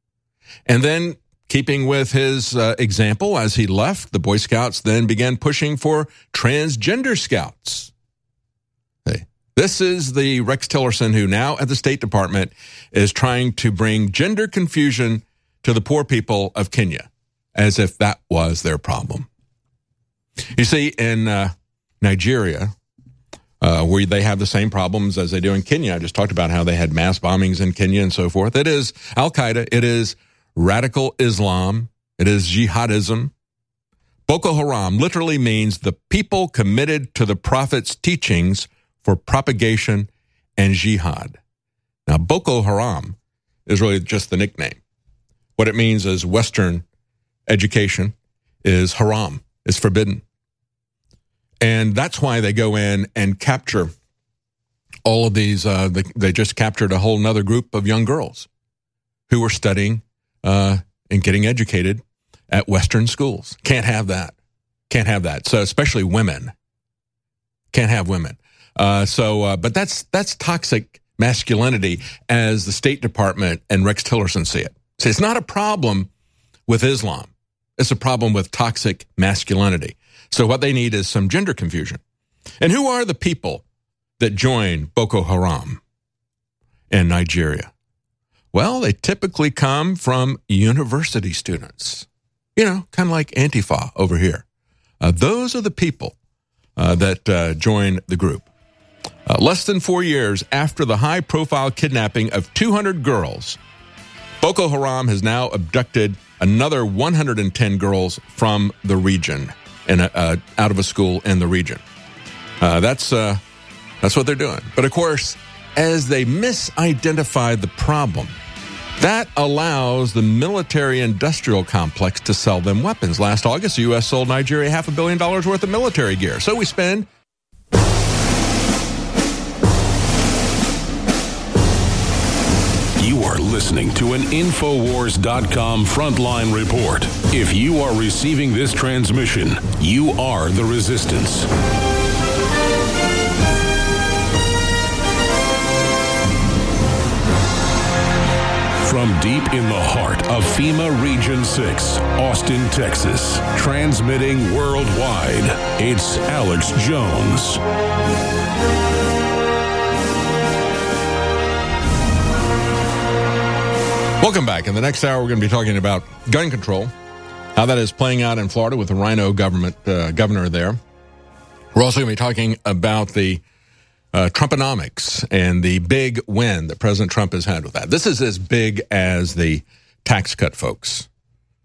And then, keeping with his uh, example, as he left, the Boy Scouts then began pushing for transgender scouts. Hey, this is the Rex Tillerson who now at the State Department is trying to bring gender confusion to the poor people of Kenya, as if that was their problem. You see, in uh, Nigeria, uh, where they have the same problems as they do in Kenya, I just talked about how they had mass bombings in Kenya and so forth. It is Al-Qaeda. It is radical Islam. It is jihadism. Boko Haram literally means the people committed to the Prophet's teachings for propagation and jihad. Now, Boko Haram is really just the nickname. What it means is Western education is haram, is forbidden. And that's why they go in and capture all of these. Uh, they, they just captured a whole nother group of young girls who were studying uh, and getting educated at Western schools. Can't have that. Can't have that. So especially women. Can't have women. Uh, so, uh, but that's that's toxic masculinity as the State Department and Rex Tillerson see it. So it's not a problem with Islam. It's a problem with toxic masculinity. So what they need is some gender confusion. And who are the people that join Boko Haram in Nigeria? Well, they typically come from university students. You know, kind of like Antifa over here. Uh, those are the people uh, that uh, join the group. Uh, less than four years after the high-profile kidnapping of two hundred girls, Boko Haram has now abducted another one hundred ten girls from the region and uh, out of a school in the region. Uh, that's uh, that's what they're doing. But of course, as they misidentify the problem, that allows the military-industrial complex to sell them weapons. Last August, the U S sold Nigeria half a billion dollars worth of military gear. So we spend... You are listening to an Infowars dot com frontline report. If you are receiving this transmission, you are the resistance. From deep in the heart of FEMA Region six, Austin, Texas, transmitting worldwide, it's Alex Jones. Welcome back. In the next hour, we're going to be talking about gun control, how that is playing out in Florida with the Rhino government uh, governor there. We're also going to be talking about the uh, Trumponomics and the big win that President Trump has had with that. This is as big as the tax cut, folks.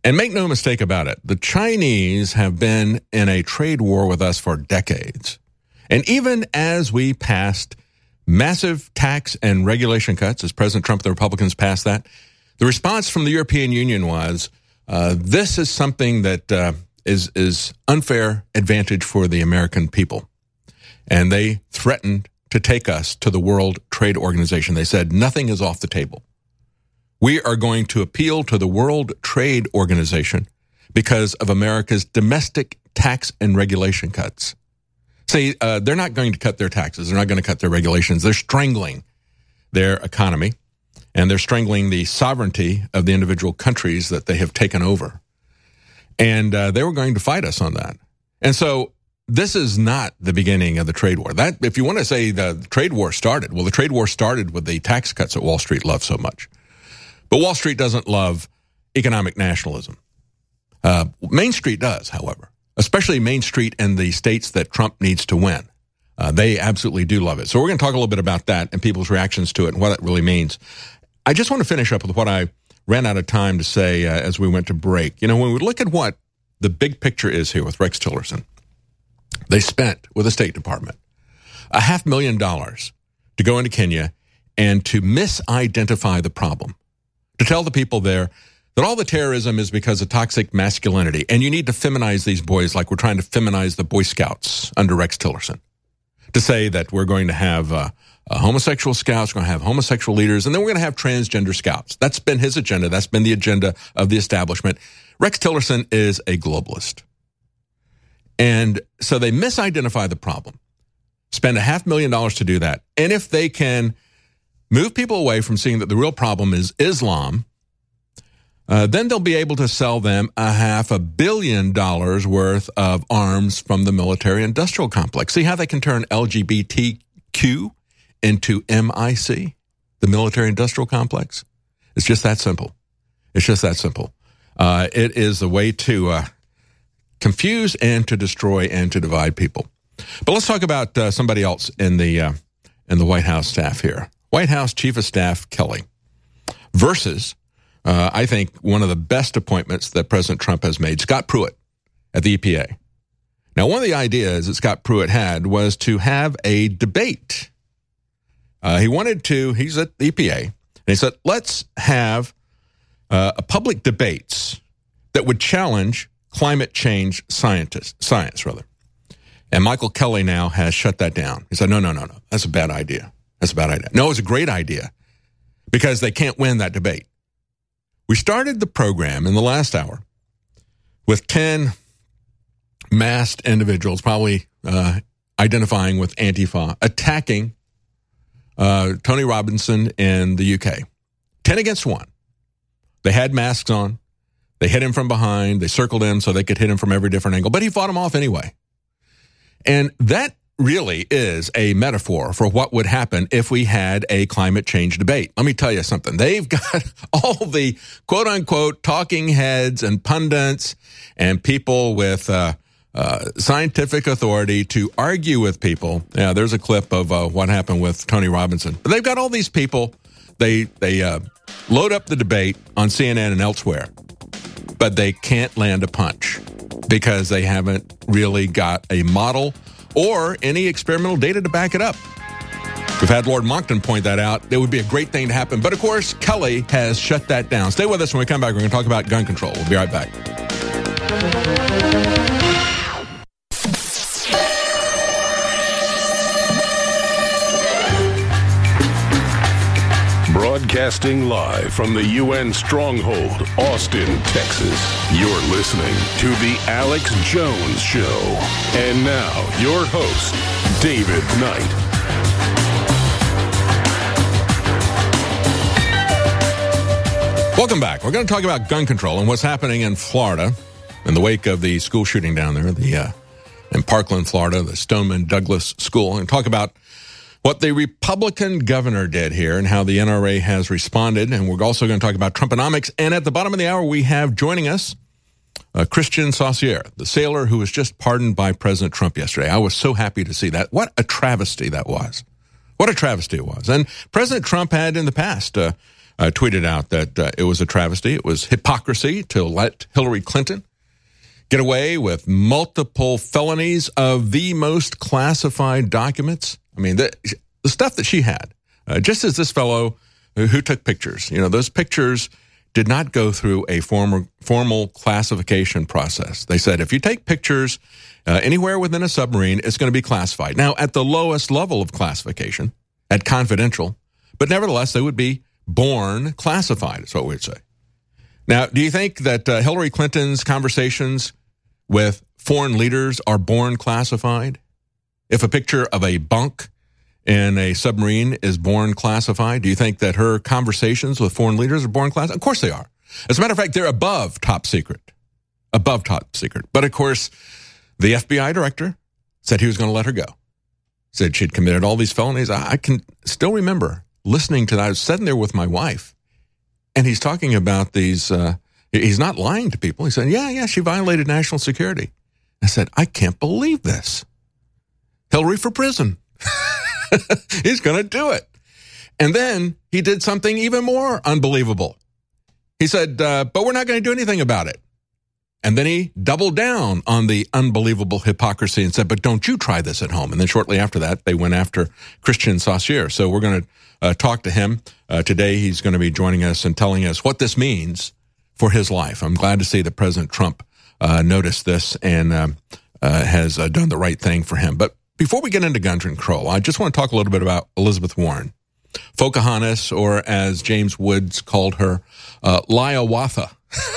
And make no mistake about it, the Chinese have been in a trade war with us for decades. And even as we passed massive tax and regulation cuts, as President Trump and the Republicans passed that, the response from the European Union was, uh, this is something that uh, is, is unfair advantage for the American people. And they threatened to take us to the World Trade Organization. They said, nothing is off the table. We are going to appeal to the World Trade Organization because of America's domestic tax and regulation cuts. See, uh, they're not going to cut their taxes. They're not going to cut their regulations. They're strangling their economy, and they're strangling the sovereignty of the individual countries that they have taken over. And uh, they were going to fight us on that. And so this is not the beginning of the trade war. That, if you want to say the trade war started, well, the trade war started with the tax cuts that Wall Street loves so much. But Wall Street doesn't love economic nationalism. Uh, Main Street does, however, especially Main Street in the states that Trump needs to win. Uh, they absolutely do love it. So we're going to talk a little bit about that and people's reactions to it and what it really means. I just want to finish up with what I ran out of time to say uh, as we went to break. You know, when we look at what the big picture is here with Rex Tillerson, they spent, with the State Department, a half million dollars to go into Kenya and to misidentify the problem. To tell the people there that all the terrorism is because of toxic masculinity, and you need to feminize these boys like we're trying to feminize the Boy Scouts under Rex Tillerson. To say that we're going to have uh, uh, homosexual scouts, we're going to have homosexual leaders, and then we're going to have transgender scouts. That's been his agenda. That's been the agenda of the establishment. Rex Tillerson is a globalist. And so they misidentify the problem, spend a half million dollars to do that. And if they can move people away from seeing that the real problem is Islam, uh, then they'll be able to sell them a half a billion dollars worth of arms from the military-industrial complex. See how they can turn L G B T Q into M I C, the military-industrial complex? It's just that simple. It's just that simple. Uh, it is a way to uh, confuse and to destroy and to divide people. But let's talk about uh, somebody else in the uh, in the White House staff here. White House Chief of Staff Kelly versus, uh, I think, one of the best appointments that President Trump has made, Scott Pruitt at the E P A. Now, one of the ideas that Scott Pruitt had was to have a debate. Uh, he wanted to, he's at the E P A, and he said, let's have uh, a public debates that would challenge climate change scientists, science, rather. And Michael Kelly now has shut that down. He said, no, no, no, no, that's a bad idea. That's a bad idea. No, it's a great idea because they can't win that debate. We started the program in the last hour with ten masked individuals, probably uh, identifying with Antifa, attacking uh, Tony Robinson in the U K. ten against one. They had masks on. They hit him from behind. They circled him so they could hit him from every different angle. But he fought him off anyway. And that really is a metaphor for what would happen if we had a climate change debate. Let me tell you something. They've got all the quote-unquote talking heads and pundits and people with uh, uh, scientific authority to argue with people. Yeah, there's a clip of uh, what happened with Tony Robinson. But they've got all these people. They, they uh, load up the debate on C N N and elsewhere, but they can't land a punch because they haven't really got a model or any experimental data to back it up. We've had Lord Monckton point that out. It would be a great thing to happen. But, of course, Kelly has shut that down. Stay with us when we come back. We're going to talk about gun control. We'll be right back. Broadcasting live from the U N Stronghold, Austin, Texas. You're listening to The Alex Jones Show. And now, your host, David Knight. Welcome back. We're going to talk about gun control and what's happening in Florida in the wake of the school shooting down there, the uh, in Parkland, Florida, the Stoneman Douglas School, and talk about what the Republican governor did here and how the N R A has responded. And we're also going to talk about Trumponomics. And at the bottom of the hour, we have joining us uh, Christian Saucier, the sailor who was just pardoned by President Trump yesterday. I was so happy to see that. What a travesty that was. What a travesty it was. And President Trump had in the past uh, uh, tweeted out that uh, it was a travesty. It was hypocrisy to let Hillary Clinton get away with multiple felonies of the most classified documents. I mean, the, the stuff that she had, uh, just as this fellow who, who took pictures, you know, those pictures did not go through a formal, formal classification process. They said, if you take pictures uh, anywhere within a submarine, it's going to be classified. Now, at the lowest level of classification, at confidential, but nevertheless, they would be born classified, is what we'd say. Now, do you think that uh, Hillary Clinton's conversations with foreign leaders are born classified? If a picture of a bunk in a submarine is born classified, do you think that her conversations with foreign leaders are born classified? Of course they are. As a matter of fact, they're above top secret. Above top secret. But of course, the F B I director said he was going to let her go. Said she'd committed all these felonies. I can still remember listening to that. I was sitting there with my wife, and he's talking about these. Uh, he's not lying to people. He said, yeah, yeah, she violated national security. I said, I can't believe this. Hillary for prison. He's going to do it. And then he did something even more unbelievable. He said, uh, but we're not going to do anything about it. And then he doubled down on the unbelievable hypocrisy and said, but don't you try this at home. And then shortly after that, they went after Christian Saucier. So we're going to uh, talk to him uh, today. He's going to be joining us and telling us what this means for his life. I'm glad to see that President Trump uh, noticed this and uh, uh, has uh, done the right thing for him. But before we get into gun control, I just want to talk a little bit about Elizabeth Warren. Pocahontas, or as James Woods called her, uh, Liawatha.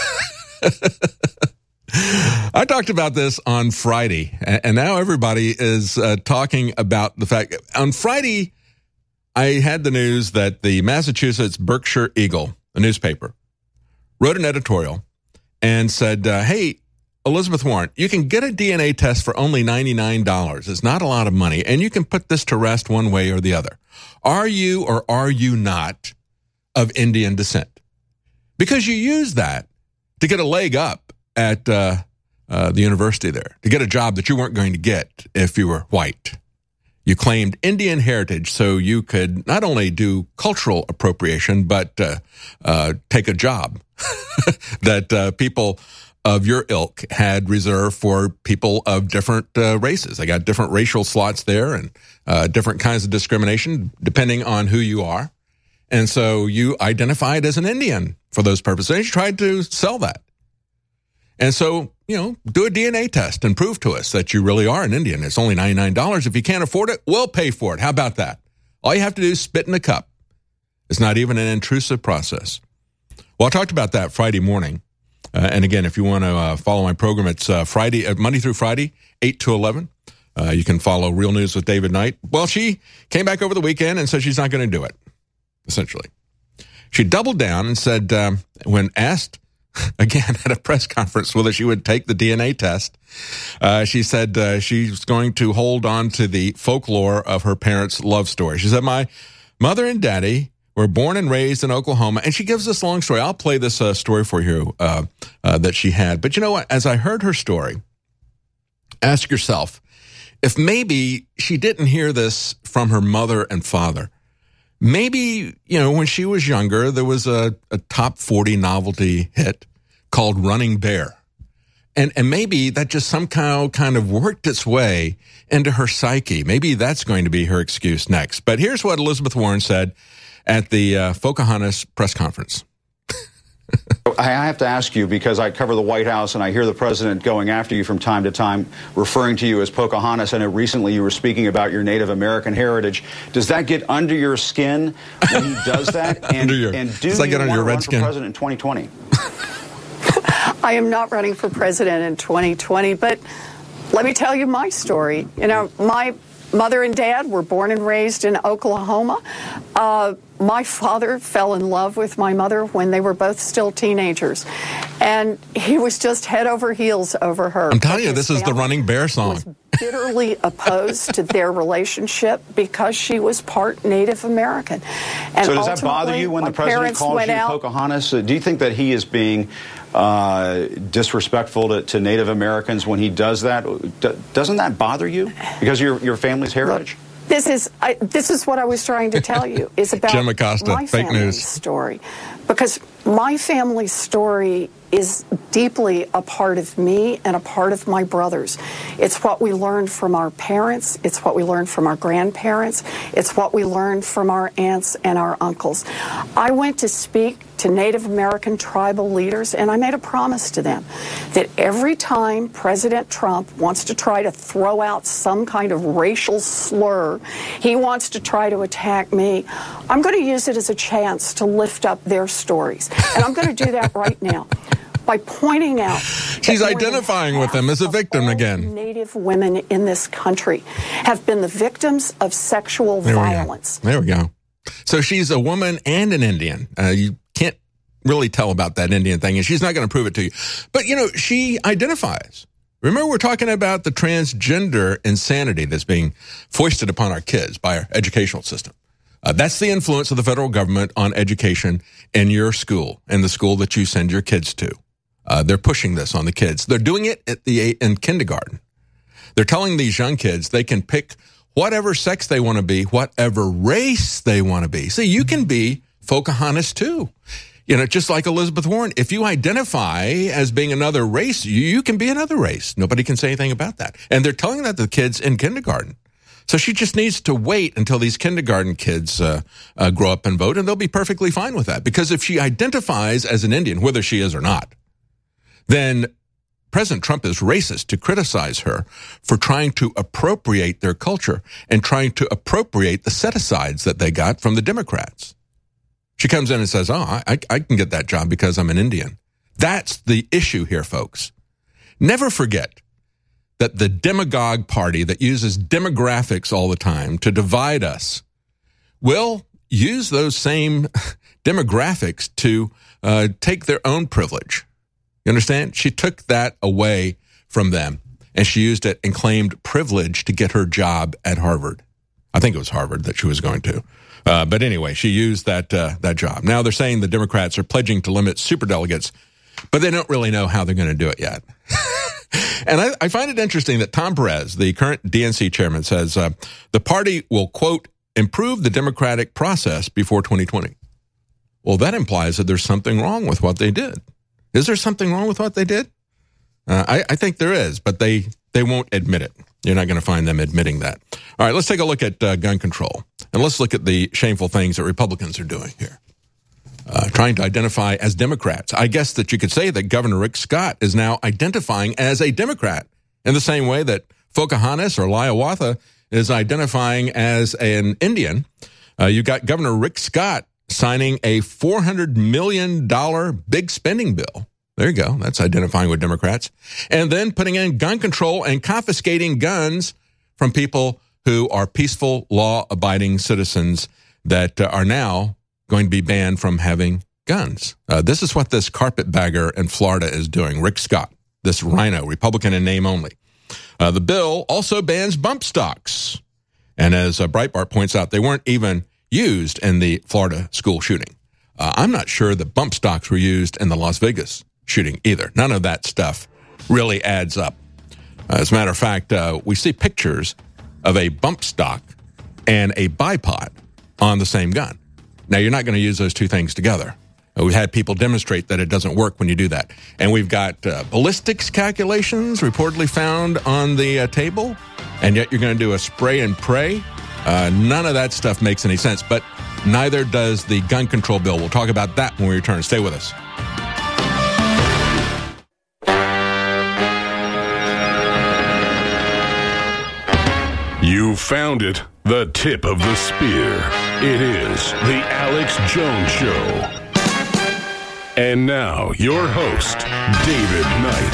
I talked about this on Friday, and now everybody is uh, talking about the fact. On Friday, I had the news that the Massachusetts Berkshire Eagle, a newspaper, wrote an editorial and said, uh, hey, Elizabeth Warren, you can get a D N A test for only ninety-nine dollars. It's not a lot of money, and you can put this to rest one way or the other. Are you or are you not of Indian descent? Because you use that to get a leg up at uh, uh, the university there, to get a job that you weren't going to get if you were white. You claimed Indian heritage so you could not only do cultural appropriation, but uh, uh, take a job that uh, people of your ilk had reserved for people of different uh, races. They got different racial slots there and uh, different kinds of discrimination depending on who you are. And so you identified as an Indian for those purposes. And you tried to sell that. And so, you know, do a D N A test and prove to us that you really are an Indian. It's only ninety-nine dollars. If you can't afford it, we'll pay for it. How about that? All you have to do is spit in a cup. It's not even an intrusive process. Well, I talked about that Friday morning. Uh, and again, if you want to uh, follow my program, it's uh, Friday, uh, Monday through Friday, eight to eleven. Uh, you can follow Real News with David Knight. Well, she came back over the weekend and said she's not going to do it, essentially. She doubled down and said, um, when asked, again, at a press conference, whether she would take the D N A test, uh, she said uh, she's going to hold on to the folklore of her parents' love story. She said, my mother and daddy were born and raised in Oklahoma. And she gives this long story. I'll play this uh, story for you uh, uh, that she had. But you know what? As I heard her story, ask yourself, if maybe she didn't hear this from her mother and father, maybe, you know, when she was younger, there was a, a top forty novelty hit called Running Bear. And and maybe that just somehow kind of worked its way into her psyche. Maybe that's going to be her excuse next. But here's what Elizabeth Warren said at the uh, Pocahontas press conference. I have to ask you, because I cover the White House and I hear the president going after you from time to time, referring to you as Pocahontas. I know recently you were speaking about your Native American heritage. Does that get under your skin when he does that? And, under your, and do does that you get under want your to red run skin? for president in twenty twenty? I am not running for president in twenty twenty, but let me tell you my story. You know, my mother and dad were born and raised in Oklahoma. Uh, my father fell in love with my mother when they were both still teenagers, and he was just head over heels over her. I'm telling you, this is the Running Bear song. Was bitterly opposed to their relationship because she was part Native American. And so does that bother you when the president calls you out, Pocahontas? Do you think that he is being uh, disrespectful to, to Native Americans when he does that? D- doesn't that bother you because of your, your family's heritage? Look, This is I, this is what I was trying to tell you. Is about Jim Acosta, my fake family's news story, because my family's story is deeply a part of me and a part of my brothers. It's what we learned from our parents. It's what we learned from our grandparents. It's what we learned from our aunts and our uncles. I went to speak to Native American tribal leaders, and I made a promise to them that every time President Trump wants to try to throw out some kind of racial slur, he wants to try to attack me, I'm going to use it as a chance to lift up their stories. And I'm going to do that right now by pointing out she's identifying with them as a victim again. Native women in this country have been the victims of sexual there violence. We there we go. So she's a woman and an Indian. Uh, you can't really tell about that Indian thing, and she's not going to prove it to you. But, you know, she identifies. Remember, we're talking about the transgender insanity that's being foisted upon our kids by our educational system. Uh, that's the influence of the federal government on education in your school, in the school that you send your kids to. Uh, they're pushing this on the kids. They're doing it at the in kindergarten. They're telling these young kids they can pick whatever sex they want to be, whatever race they want to be. See, you can be Pocahontas too. You know, just like Elizabeth Warren, if you identify as being another race, you, you can be another race. Nobody can say anything about that. And they're telling that to the kids in kindergarten. So she just needs to wait until these kindergarten kids uh, uh, grow up and vote, and they'll be perfectly fine with that. Because if she identifies as an Indian, whether she is or not, then President Trump is racist to criticize her for trying to appropriate their culture and trying to appropriate the set-asides that they got from the Democrats. She comes in and says, oh, I, I can get that job because I'm an Indian. That's the issue here, folks. Never forget that the demagogue party that uses demographics all the time to divide us will use those same demographics to uh, take their own privilege. You understand? She took that away from them, and she used it and claimed privilege to get her job at Harvard. I think it was Harvard that she was going to. Uh, but anyway, she used that uh, that job. Now they're saying the Democrats are pledging to limit superdelegates, but they don't really know how they're going to do it yet. And I, I find it interesting that Tom Perez, the current D N C chairman, says uh, the party will, quote, improve the democratic process before twenty twenty. Well, that implies that there's something wrong with what they did. Is there something wrong with what they did? Uh, I, I think there is, but they, they won't admit it. You're not going to find them admitting that. All right, let's take a look at uh, gun control. And let's look at the shameful things that Republicans are doing here. Uh, trying to identify as Democrats. I guess that you could say that Governor Rick Scott is now identifying as a Democrat in the same way that Pocahontas or Hiawatha is identifying as an Indian. Uh, you got Governor Rick Scott signing a four hundred million dollars big spending bill. There you go. That's identifying with Democrats. And then putting in gun control and confiscating guns from people who are peaceful, law-abiding citizens that uh, are now going to be banned from having guns. Uh, this is what this carpetbagger in Florida is doing, Rick Scott, this rhino, Republican in name only. Uh, the bill also bans bump stocks. And as uh, Breitbart points out, they weren't even used in the Florida school shooting. Uh, I'm not sure that bump stocks were used in the Las Vegas shooting either. None of that stuff really adds up. Uh, as a matter of fact, uh, we see pictures of a bump stock and a bipod on the same gun. Now, you're not going to use those two things together. Uh, we've had people demonstrate that it doesn't work when you do that. And we've got uh, ballistics calculations reportedly found on the uh, table, and yet you're going to do a spray and pray. Uh, none of that stuff makes any sense, but neither does the gun control bill. We'll talk about that when we return. Stay with us. You found it, the tip of the spear. It is the Alex Jones Show. And now, your host, David Knight.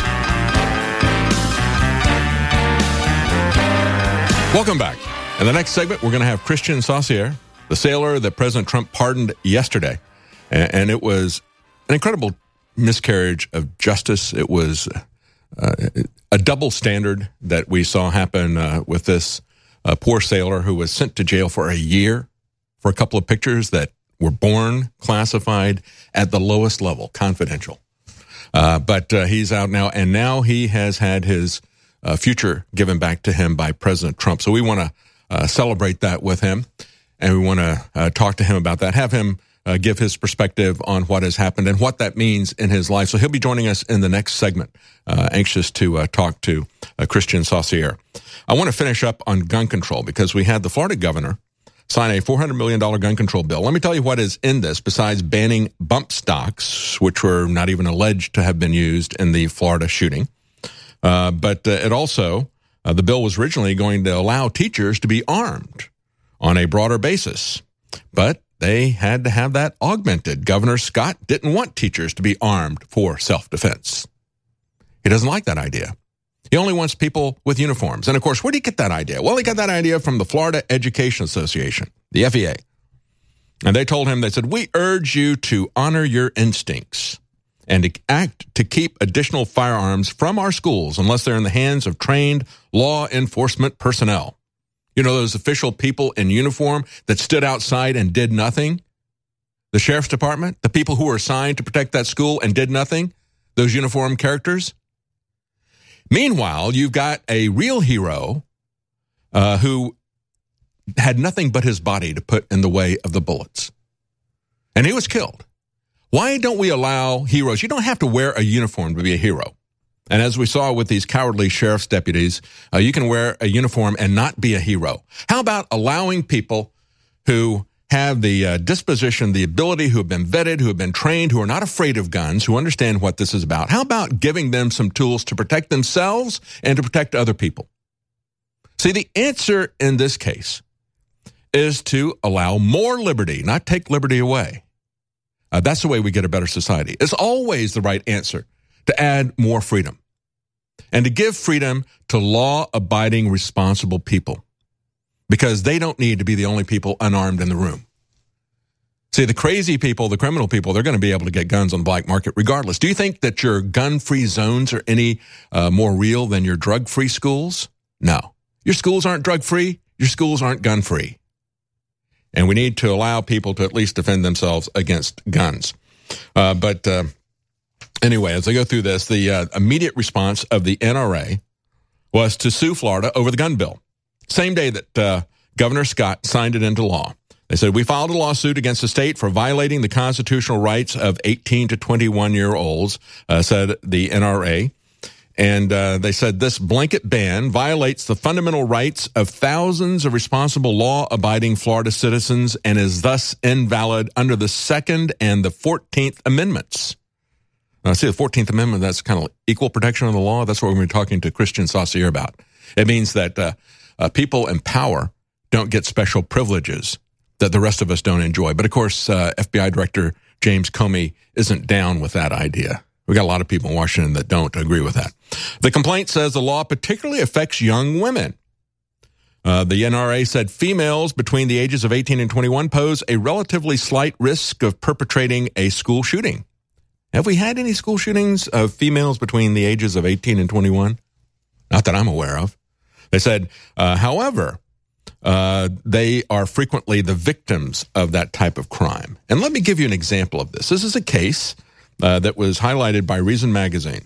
Welcome back. In the next segment, we're going to have Christian Saucier, the sailor that President Trump pardoned yesterday. And it was an incredible miscarriage of justice. It was uh, a double standard that we saw happen uh, with this uh, poor sailor who was sent to jail for a year for a couple of pictures that were born classified at the lowest level, confidential. Uh, but uh, he's out now, and now he has had his uh, future given back to him by President Trump. So we want to uh, celebrate that with him. And we want to uh, talk to him about that, have him uh, give his perspective on what has happened and what that means in his life. So he'll be joining us in the next segment. Uh, anxious to uh, talk to uh, Christian Saucier. I want to finish up on gun control because we had the Florida governor sign a four hundred million dollars gun control bill. Let me tell you what is in this besides banning bump stocks, which were not even alleged to have been used in the Florida shooting. Uh, but uh, it also, uh, the bill was originally going to allow teachers to be armed on a broader basis. But they had to have that augmented. Governor Scott didn't want teachers to be armed for self-defense. He doesn't like that idea. He only wants people with uniforms. And, of course, where did he get that idea? Well, he got that idea from the Florida Education Association, the F E A. And they told him, they said, we urge you to honor your instincts and to act to keep additional firearms from our schools unless they're in the hands of trained law enforcement personnel. You know, those official people in uniform that stood outside and did nothing? The sheriff's department, the people who were assigned to protect that school and did nothing? Those uniform characters? Meanwhile, you've got a real hero uh, who had nothing but his body to put in the way of the bullets. And he was killed. Why don't we allow heroes? You don't have to wear a uniform to be a hero. And as we saw with these cowardly sheriff's deputies, uh, you can wear a uniform and not be a hero. How about allowing people who have the uh, disposition, the ability, who have been vetted, who have been trained, who are not afraid of guns, who understand what this is about? How about giving them some tools to protect themselves and to protect other people? See, the answer in this case is to allow more liberty, not take liberty away. Uh, that's the way we get a better society. It's always the right answer to add more freedom and to give freedom to law-abiding, responsible people, because they don't need to be the only people unarmed in the room. See, the crazy people, the criminal people, they're going to be able to get guns on the black market regardless. Do you think that your gun-free zones are any uh, more real than your drug-free schools? No. Your schools aren't drug-free. Your schools aren't gun-free. And we need to allow people to at least defend themselves against guns. Uh, but uh, anyway, as I go through this, the uh, immediate response of the N R A was to sue Florida over the gun bill. Same day that uh, Governor Scott signed it into law. They said, we filed a lawsuit against the state for violating the constitutional rights of eighteen to twenty-one-year-olds, uh, said the N R A. And uh, they said this blanket ban violates the fundamental rights of thousands of responsible law-abiding Florida citizens and is thus invalid under the Second and the fourteenth Amendments. Now, see, the fourteenth Amendment, that's kind of equal protection of the law. That's what we're going to be talking to Christian Saucier about. It means that uh, uh, people in power don't get special privileges that the rest of us don't enjoy. But, of course, uh, F B I Director James Comey isn't down with that idea. We got a lot of people in Washington that don't agree with that. The complaint says the law particularly affects young women. Uh, the N R A said females between the ages of eighteen and twenty-one pose a relatively slight risk of perpetrating a school shooting. Have we had any school shootings of females between the ages of eighteen and twenty-one? Not that I'm aware of. They said, uh, however, uh, they are frequently the victims of that type of crime. And let me give you an example of this. This is a case uh, that was highlighted by Reason Magazine.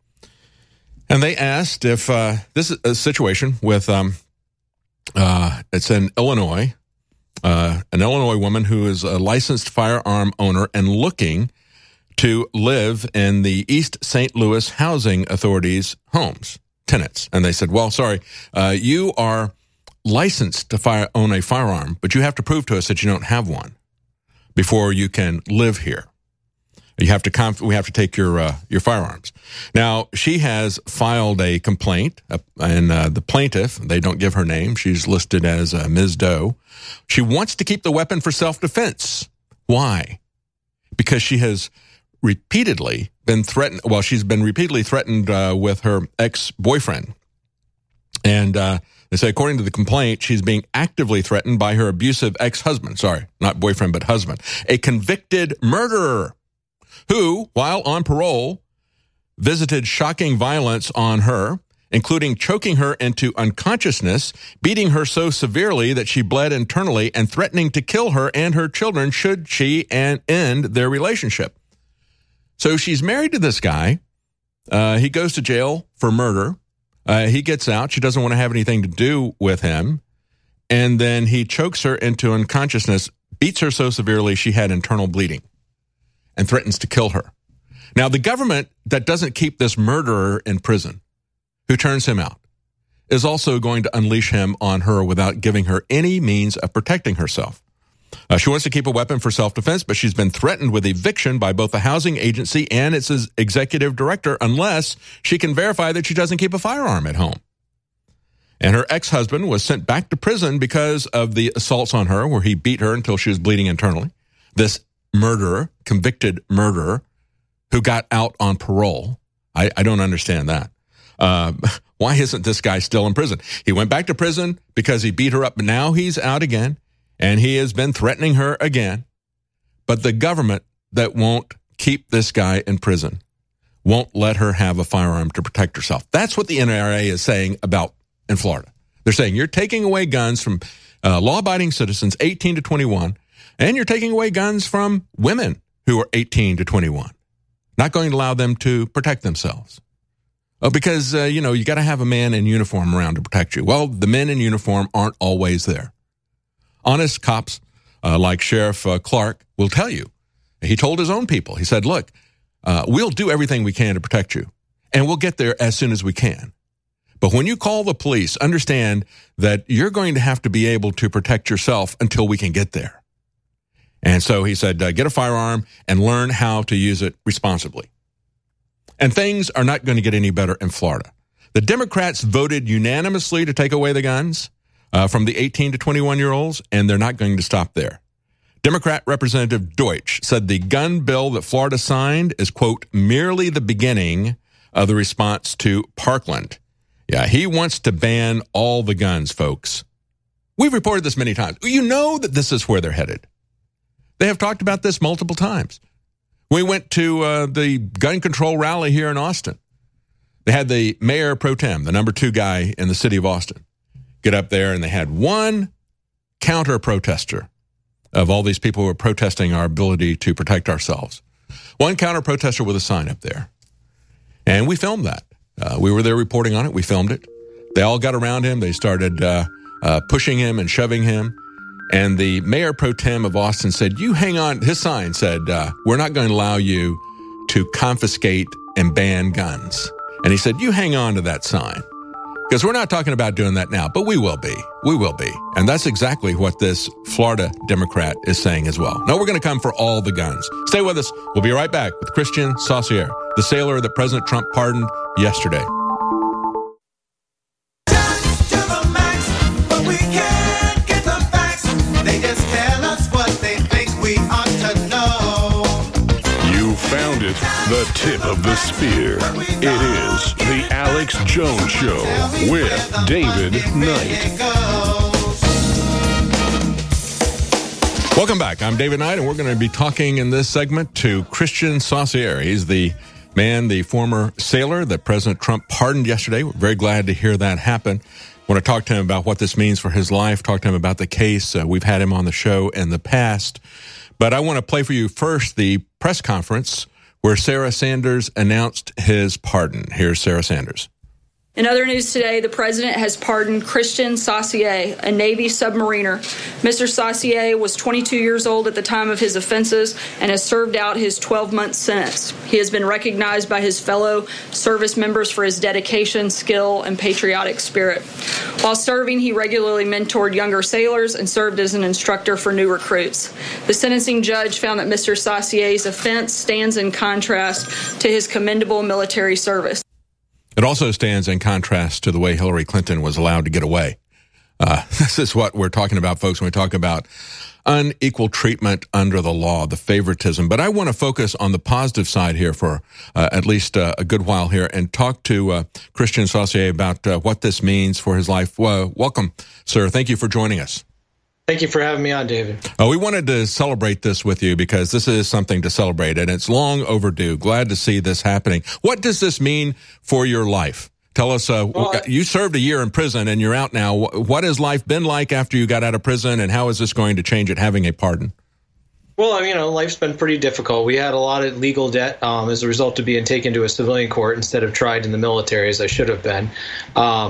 And they asked if uh, this is a situation with, um, uh, it's in Illinois, uh, an Illinois woman who is a licensed firearm owner and looking to live in the East Saint Louis Housing Authority's homes, tenants. And they said, well, sorry, uh, you are licensed to fire, own a firearm, but you have to prove to us that you don't have one before you can live here. You have to conf- we have to take your uh, your firearms. Now, she has filed a complaint, uh, and uh, the plaintiff, they don't give her name. She's listed as uh, Miz Doe. She wants to keep the weapon for self-defense. Why? Because she has repeatedly been threatened. Well, she's been repeatedly threatened uh, with her ex-boyfriend. And uh, they say, according to the complaint, she's being actively threatened by her abusive ex-husband. Sorry, not boyfriend, but husband. A convicted murderer who, while on parole, visited shocking violence on her, including choking her into unconsciousness, beating her so severely that she bled internally, and threatening to kill her and her children should she and end their relationship. So she's married to this guy. Uh, he goes to jail for murder. Uh, he gets out. She doesn't want to have anything to do with him. and then he chokes her into unconsciousness, beats her so severely she had internal bleeding, and threatens to kill her. Now, the government that doesn't keep this murderer in prison, who turns him out, is also going to unleash him on her without giving her any means of protecting herself. Uh, she wants to keep a weapon for self-defense, but she's been threatened with eviction by both the housing agency and its executive director unless she can verify that she doesn't keep a firearm at home. And her ex-husband was sent back to prison because of the assaults on her, where he beat her until she was bleeding internally. This murderer, convicted murderer, who got out on parole. I, I don't understand that. Uh, why isn't this guy still in prison? He went back to prison because he beat her up, but now he's out again, and he has been threatening her again. But the government that won't keep this guy in prison won't let her have a firearm to protect herself. That's what the N R A is saying about in Florida. They're saying you're taking away guns from uh, law-abiding citizens eighteen to twenty-one, and you're taking away guns from women who are eighteen to twenty-one. Not going to allow them to protect themselves. Oh, because, uh, you know, you got to have a man in uniform around to protect you. Well, the men in uniform aren't always there. Honest cops uh, like Sheriff uh, Clark will tell you. He told his own people, he said, look, uh, we'll do everything we can to protect you, and we'll get there as soon as we can. But when you call the police, understand that you're going to have to be able to protect yourself until we can get there. And so he said, uh, get a firearm and learn how to use it responsibly. And things are not going to get any better in Florida. The Democrats voted unanimously to take away the guns uh, from the eighteen to twenty-one-year-olds, and they're not going to stop there. Democrat Representative Deutsch said the gun bill that Florida signed is, quote, merely the beginning of the response to Parkland. Yeah, he wants to ban all the guns, folks. We've reported this many times. You know that this is where they're headed. They have talked about this multiple times. We went to uh, the gun control rally here in Austin. They had the mayor pro tem, the number two guy in the city of Austin, get up there, and they had one counter protester of all these people who were protesting our ability to protect ourselves. One counter protester with a sign up there. And we filmed that. Uh, we were there reporting on it. We filmed it. They all got around him. They started uh, uh, pushing him and shoving him. And the mayor pro tem of Austin said, you hang on. His sign said, uh, we're not going to allow you to confiscate and ban guns. And he said, you hang on to that sign. Because we're not talking about doing that now, but we will be. We will be. And that's exactly what this Florida Democrat is saying as well. No, we're going to come for all the guns. Stay with us. We'll be right back with Christian Saucier, the sailor that President Trump pardoned yesterday. Found it, the tip of the spear. It is the Alex Jones Show with David Knight. Welcome back. I'm David Knight, and we're going to be talking in this segment to Christian Saucier. He's the man, the former sailor that President Trump pardoned yesterday. We're very glad to hear that happen. I want to talk to him about what this means for his life, talk to him about the case. Uh, we've had him on the show in the past. But I want to play for you first the press conference where Sarah Sanders announced his pardon. Here's Sarah Sanders. In other news today, the president has pardoned Christian Saucier, a Navy submariner. Mister Saucier was twenty-two years old at the time of his offenses and has served out his twelve-month sentence. He has been recognized by his fellow service members for his dedication, skill, and patriotic spirit. While serving, he regularly mentored younger sailors and served as an instructor for new recruits. The sentencing judge found that Mister Saucier's offense stands in contrast to his commendable military service. It also stands in contrast to the way Hillary Clinton was allowed to get away. Uh, this is what we're talking about, folks, when we talk about unequal treatment under the law, the favoritism. But I want to focus on the positive side here for uh, at least uh, a good while here and talk to uh, Christian Saucier about uh, what this means for his life. Uh, welcome, sir. Thank you for joining us. Thank you for having me on, David. Uh, we wanted to celebrate this with you because this is something to celebrate, and it's long overdue. Glad to see this happening. What does this mean for your life? Tell us, uh, well, you served a year in prison, and you're out now. What has life been like after you got out of prison, and how is this going to change it, having a pardon? Well, you know, life's been pretty difficult. We had a lot of legal debt um, as a result of being taken to a civilian court instead of tried in the military, as I should have been. Um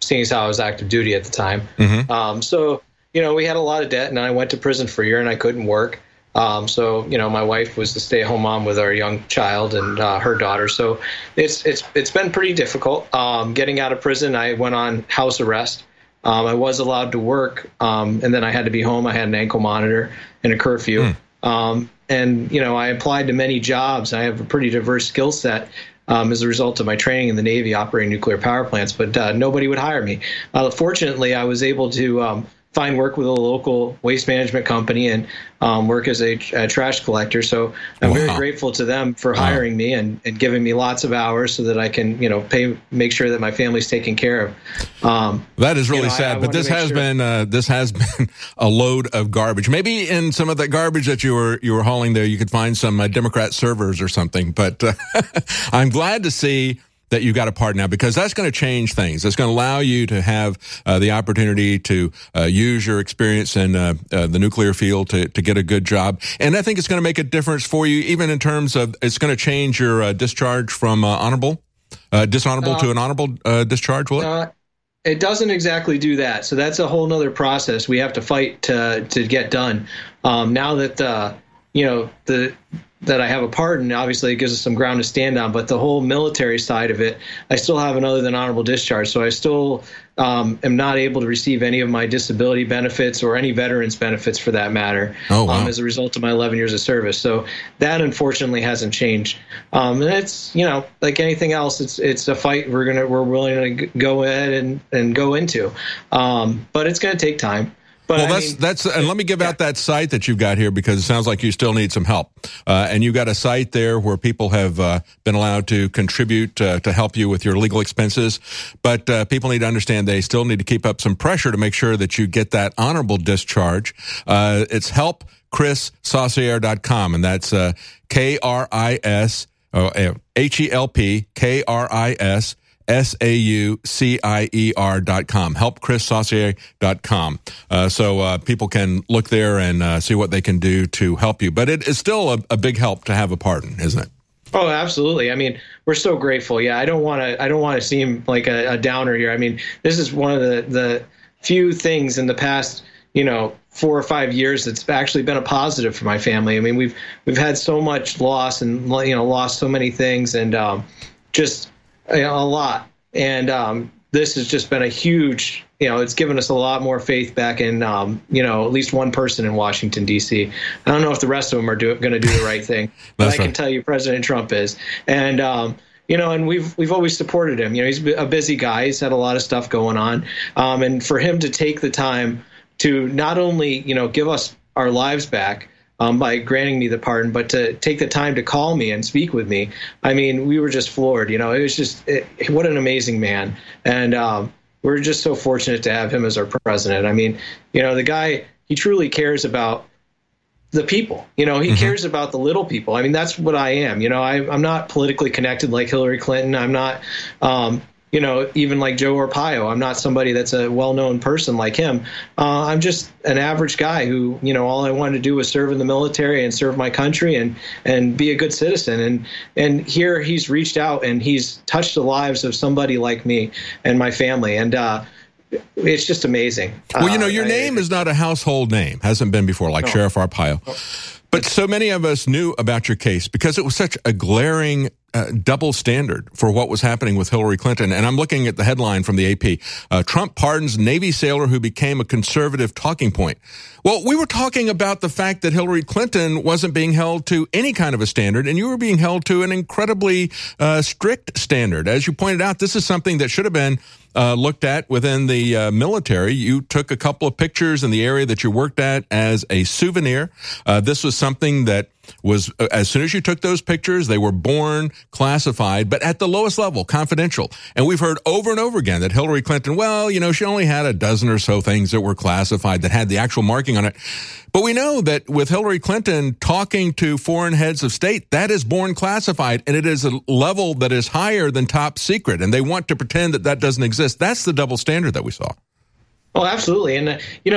seeing as how I was active duty at the time. Mm-hmm. Um, so, you know, we had a lot of debt, and I went to prison for a year, and I couldn't work. Um, so, you know, my wife was the stay-at-home mom with our young child and uh, her daughter. So it's it's it's been pretty difficult. Um, getting out of prison, I went on house arrest. Um, I was allowed to work, um, and then I had to be home. I had an ankle monitor and a curfew. Mm. Um, and, you know, I applied to many jobs. I have a pretty diverse skill set um, as a result of my training in the Navy operating nuclear power plants, but uh, nobody would hire me. Uh, fortunately, I was able to um, find work with a local waste management company and um, work as a, a trash collector. So I'm wow. very grateful to them for hiring wow. me and, and giving me lots of hours so that I can, you know, pay, make sure that my family's taken care of. Um, that is really you know, sad, I, I but this has sure. been uh, this has been a load of garbage. Maybe in some of that garbage that you were you were hauling there, you could find some uh, Democrat servers or something. But uh, I'm glad to see that you got a pardon now, because that's going to change things. It's going to allow you to have uh, the opportunity to uh, use your experience in uh, uh, the nuclear field to, to get a good job. And I think it's going to make a difference for you, even in terms of it's going to change your uh, discharge from uh, honorable, uh, dishonorable uh, to an honorable uh, discharge, will it? Uh, it doesn't exactly do that. So that's a whole nother process we have to fight to, to get done. Um, now that, uh, you know, the that I have a pardon, obviously it gives us some ground to stand on, but the whole military side of it, I still have an other than honorable discharge. So I still um, am not able to receive any of my disability benefits or any veterans benefits for that matter oh, wow. um, as a result of my eleven years of service. So that unfortunately hasn't changed. Um, and it's, you know, like anything else, it's it's a fight we're gonna we're willing to go ahead and, and go into. Um, but it's going to take time. But well, I that's mean, that's, and let me give yeah. out that site that you've got here, because it sounds like you still need some help. Uh, and you've got a site there where people have uh, been allowed to contribute uh, to help you with your legal expenses. But uh, people need to understand they still need to keep up some pressure to make sure that you get that honorable discharge. Uh, it's help chris saucier dot com, and that's uh, K R I S, uh, H E L P K R I S. S A U C I E R dot com, help chris saucier dot com. Uh, so uh, people can look there and uh, see what they can do to help you. But it is still a, a big help to have a pardon, isn't it? Oh, absolutely. I mean, we're so grateful. Yeah, I don't want to. I don't want to seem like a, a downer here. I mean, this is one of the the few things in the past, you know, four or five years that's actually been a positive for my family. I mean, we've we've had so much loss and, you know, lost so many things, and um, just. You know, a lot. And um, this has just been a huge, you know, it's given us a lot more faith back in, um, you know, at least one person in Washington, D C. I don't know if the rest of them are do, going to do the right thing, but I right. can tell you President Trump is. And, um, you know, and we've we've always supported him. You know, he's a busy guy. He's had a lot of stuff going on. Um, and for him to take the time to not only, you know, give us our lives back, Um, by granting me the pardon, but to take the time to call me and speak with me. I mean, we were just floored. You know, it was just it, what an amazing man. And um, we're just so fortunate to have him as our president. I mean, you know, the guy, he truly cares about the people. You know, he mm-hmm. cares about the little people. I mean, that's what I am. You know, I, I'm not politically connected like Hillary Clinton. I'm not, um, you know, even like Joe Arpaio. I'm not somebody that's a well-known person like him. Uh, I'm just an average guy who, you know, all I wanted to do was serve in the military and serve my country and and be a good citizen. And and here he's reached out and he's touched the lives of somebody like me and my family. And uh, it's just amazing. Well, you know, your uh, name I, is not a household name. Hasn't been before, like no. Sheriff Arpaio. No. But so many of us knew about your case because it was such a glaring uh, double standard for what was happening with Hillary Clinton. And I'm looking at the headline from the A P. Uh, Trump pardons Navy sailor who became a conservative talking point. Well, we were talking about the fact that Hillary Clinton wasn't being held to any kind of a standard, and you were being held to an incredibly uh, strict standard. As you pointed out, this is something that should have been Uh, looked at within the uh, military. You took a couple of pictures in the area that you worked at as a souvenir. Uh, this was something that was, uh, as soon as you took those pictures, they were born classified, but at the lowest level, confidential. And we've heard over and over again that Hillary Clinton, well, you know, she only had a dozen or so things that were classified that had the actual marking on it. But we know that with Hillary Clinton talking to foreign heads of state, that is born classified, and it is a level that is higher than top secret, and they want to pretend that that doesn't exist. That's the double standard that we saw. Oh, absolutely. And, uh, you know,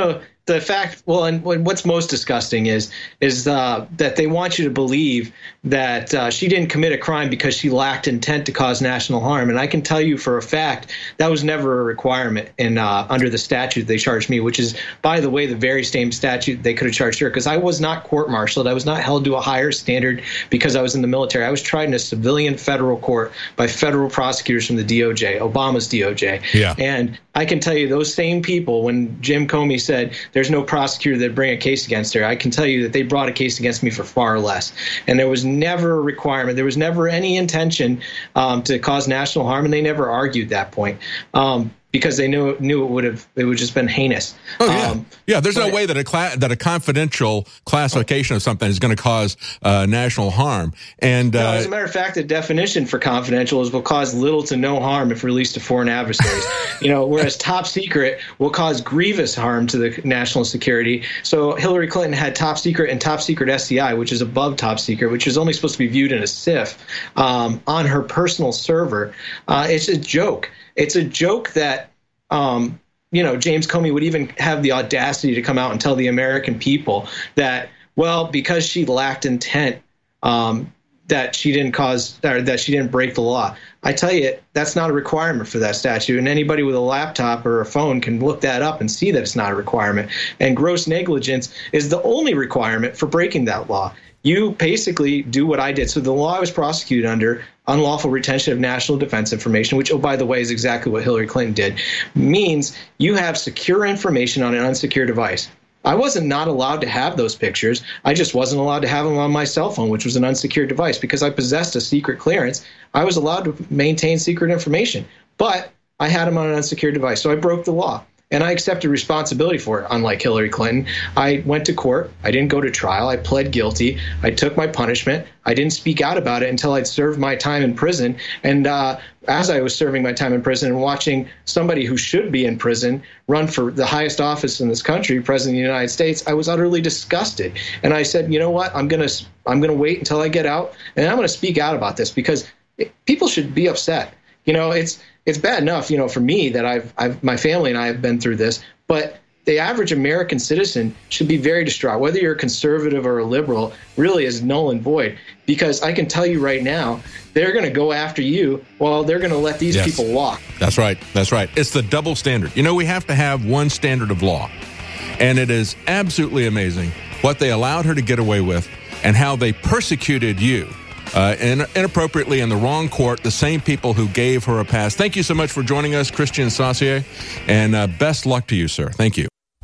the fact, well, and what's most disgusting is is uh, that they want you to believe that uh, she didn't commit a crime because she lacked intent to cause national harm. And I can tell you for a fact that was never a requirement in uh, under the statute they charged me, which is, by the way, the very same statute they could have charged her, because I was not court-martialed. I was not held to a higher standard because I was in the military. I was tried in a civilian federal court by federal prosecutors from the D O J, Obama's D O J. Yeah. And I can tell you those same people, when Jim Comey said there's no prosecutor that bring a case against her, I can tell you that they brought a case against me for far less. And there was never a requirement. There was never any intention um, to cause national harm, and they never argued that point. Um, because they knew knew it would have it would just been heinous. Oh yeah, um, yeah. There's but, no way that a cla- that a confidential classification of something is going to cause uh, national harm. And uh, no, as a matter of fact, the definition for confidential is will cause little to no harm if released to foreign adversaries. you know, whereas top secret will cause grievous harm to the national security. So Hillary Clinton had top secret and top secret S C I, which is above top secret, which is only supposed to be viewed in a S I F, um, on her personal server. Uh, it's a joke. It's a joke that, um, you know, James Comey would even have the audacity to come out and tell the American people that, well, because she lacked intent, um, that she didn't cause or that she didn't break the law. I tell you, that's not a requirement for that statute. And anybody with a laptop or a phone can look that up and see that it's not a requirement. And gross negligence is the only requirement for breaking that law. You basically do what I did. So the law I was prosecuted under, unlawful retention of national defense information, which, oh, by the way, is exactly what Hillary Clinton did, means you have secure information on an unsecure device. I wasn't not allowed to have those pictures. I just wasn't allowed to have them on my cell phone, which was an unsecured device. Because I possessed a secret clearance, I was allowed to maintain secret information. But I had them on an unsecured device, so I broke the law. And I accepted responsibility for it, unlike Hillary Clinton. I went to court. I didn't go to trial. I pled guilty. I took my punishment. I didn't speak out about it until I'd served my time in prison. And uh, as I was serving my time in prison and watching somebody who should be in prison run for the highest office in this country, President of the United States, I was utterly disgusted. And I said, you know what? I'm going to I'm going to wait until I get out, and I'm going to speak out about this, because it, people should be upset. You know, it's it's bad enough, you know, for me that I've, I've my family and I have been through this, but the average American citizen should be very distraught. Whether you're a conservative or a liberal really is null and void, because I can tell you right now, they're going to go after you while they're going to let these yes. people walk. That's right. That's right. It's the double standard. You know, we have to have one standard of law, and it is absolutely amazing what they allowed her to get away with and how they persecuted you. Uh, in, inappropriately in the wrong court, the same people who gave her a pass. Thank you so much for joining us, Christian Saucier, and uh, best luck to you, sir. Thank you.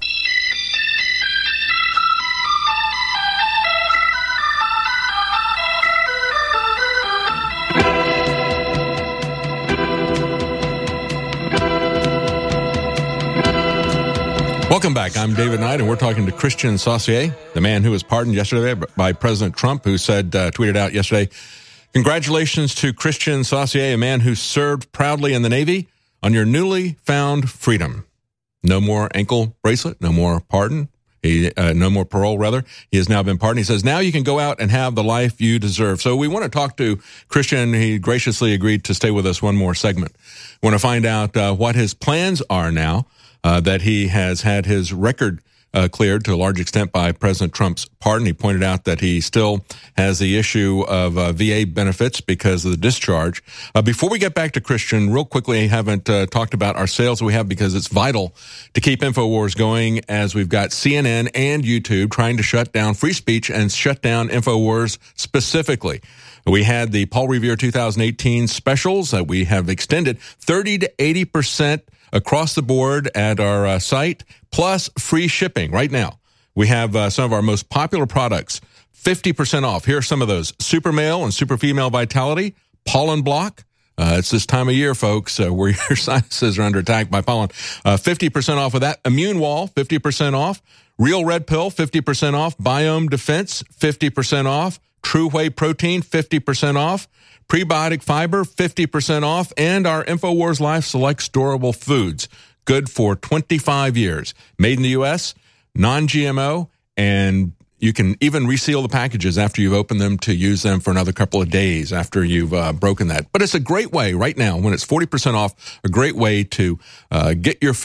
Welcome back. I'm David Knight, and we're talking to Christian Saucier, the man who was pardoned yesterday by President Trump, who said, uh, tweeted out yesterday, congratulations to Christian Saucier, a man who served proudly in the Navy, on your newly found freedom. No more ankle bracelet, no more pardon, he, uh, no more parole, rather. He has now been pardoned. He says, now you can go out and have the life you deserve. So we want to talk to Christian. He graciously agreed to stay with us one more segment. We want to find out uh, what his plans are now. Uh, that he has had his record uh, cleared to a large extent by President Trump's pardon. He pointed out that he still has the issue of uh, V A benefits because of the discharge. Uh, before we get back to Christian, real quickly, I haven't uh, talked about our sales we have, because it's vital to keep InfoWars going, as we've got C N N and YouTube trying to shut down free speech and shut down InfoWars specifically. We had the Paul Revere two thousand eighteen specials that we have extended thirty to eighty percent across the board at our uh, site, plus free shipping right now. We have uh, some of our most popular products, fifty percent off. Here are some of those. Super Male and Super Female Vitality, Pollen Block. Uh, it's this time of year, folks, uh, where your sinuses are under attack by pollen. Uh, fifty percent off of that. Immune Wall, fifty percent off. Real Red Pill, fifty percent off. Biome Defense, fifty percent off. True Whey Protein, fifty percent off. Prebiotic Fiber, fifty percent off, and our InfoWars Life Selects Durable Foods, good for twenty-five years. Made in the U S, non-G M O, and you can even reseal the packages after you've opened them to use them for another couple of days after you've uh, broken that. But it's a great way right now, when it's forty percent off, a great way to uh, get your food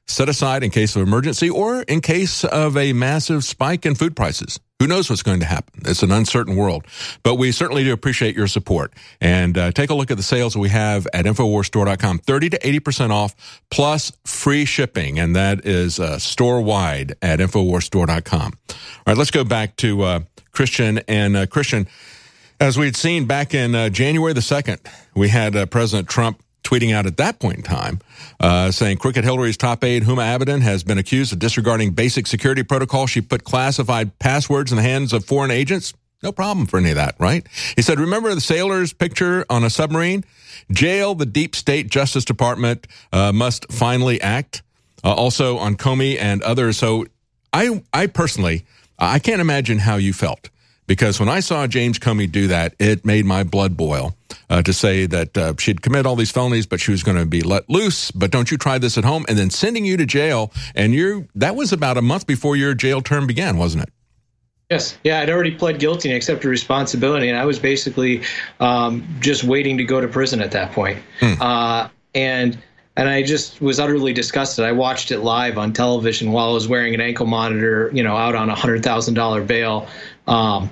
set aside in case of emergency or in case of a massive spike in food prices. Who knows what's going to happen? It's an uncertain world. But we certainly do appreciate your support. And uh, take a look at the sales that we have at Infowars Store dot com. thirty to eighty percent off plus free shipping. And that is uh, store-wide at Infowars Store dot com. All right, let's go back to uh, Christian. And uh, Christian, as we'd seen back in uh, January the second, we had uh, President Trump tweeting out at that point in time, uh, saying Crooked Hillary's top aide, Huma Abedin, has been accused of disregarding basic security protocol. She put classified passwords in the hands of foreign agents. No problem for any of that, right? He said, remember the sailor's picture on a submarine? Jail, the deep state Justice Department uh, must finally act. Uh, also on Comey and others. So I, I personally, I can't imagine how you felt. Because when I saw James Comey do that, it made my blood boil uh, to say that uh, she'd commit all these felonies, but she was going to be let loose. But don't you try this at home, and then sending you to jail. And you're that was about a month before your jail term began, wasn't it? Yes. Yeah, I'd already pled guilty and accepted responsibility, and I was basically um, just waiting to go to prison at that point. Hmm. Uh, and and I just was utterly disgusted. I watched it live on television while I was wearing an ankle monitor, you know, out on a one hundred thousand dollars bail. Um,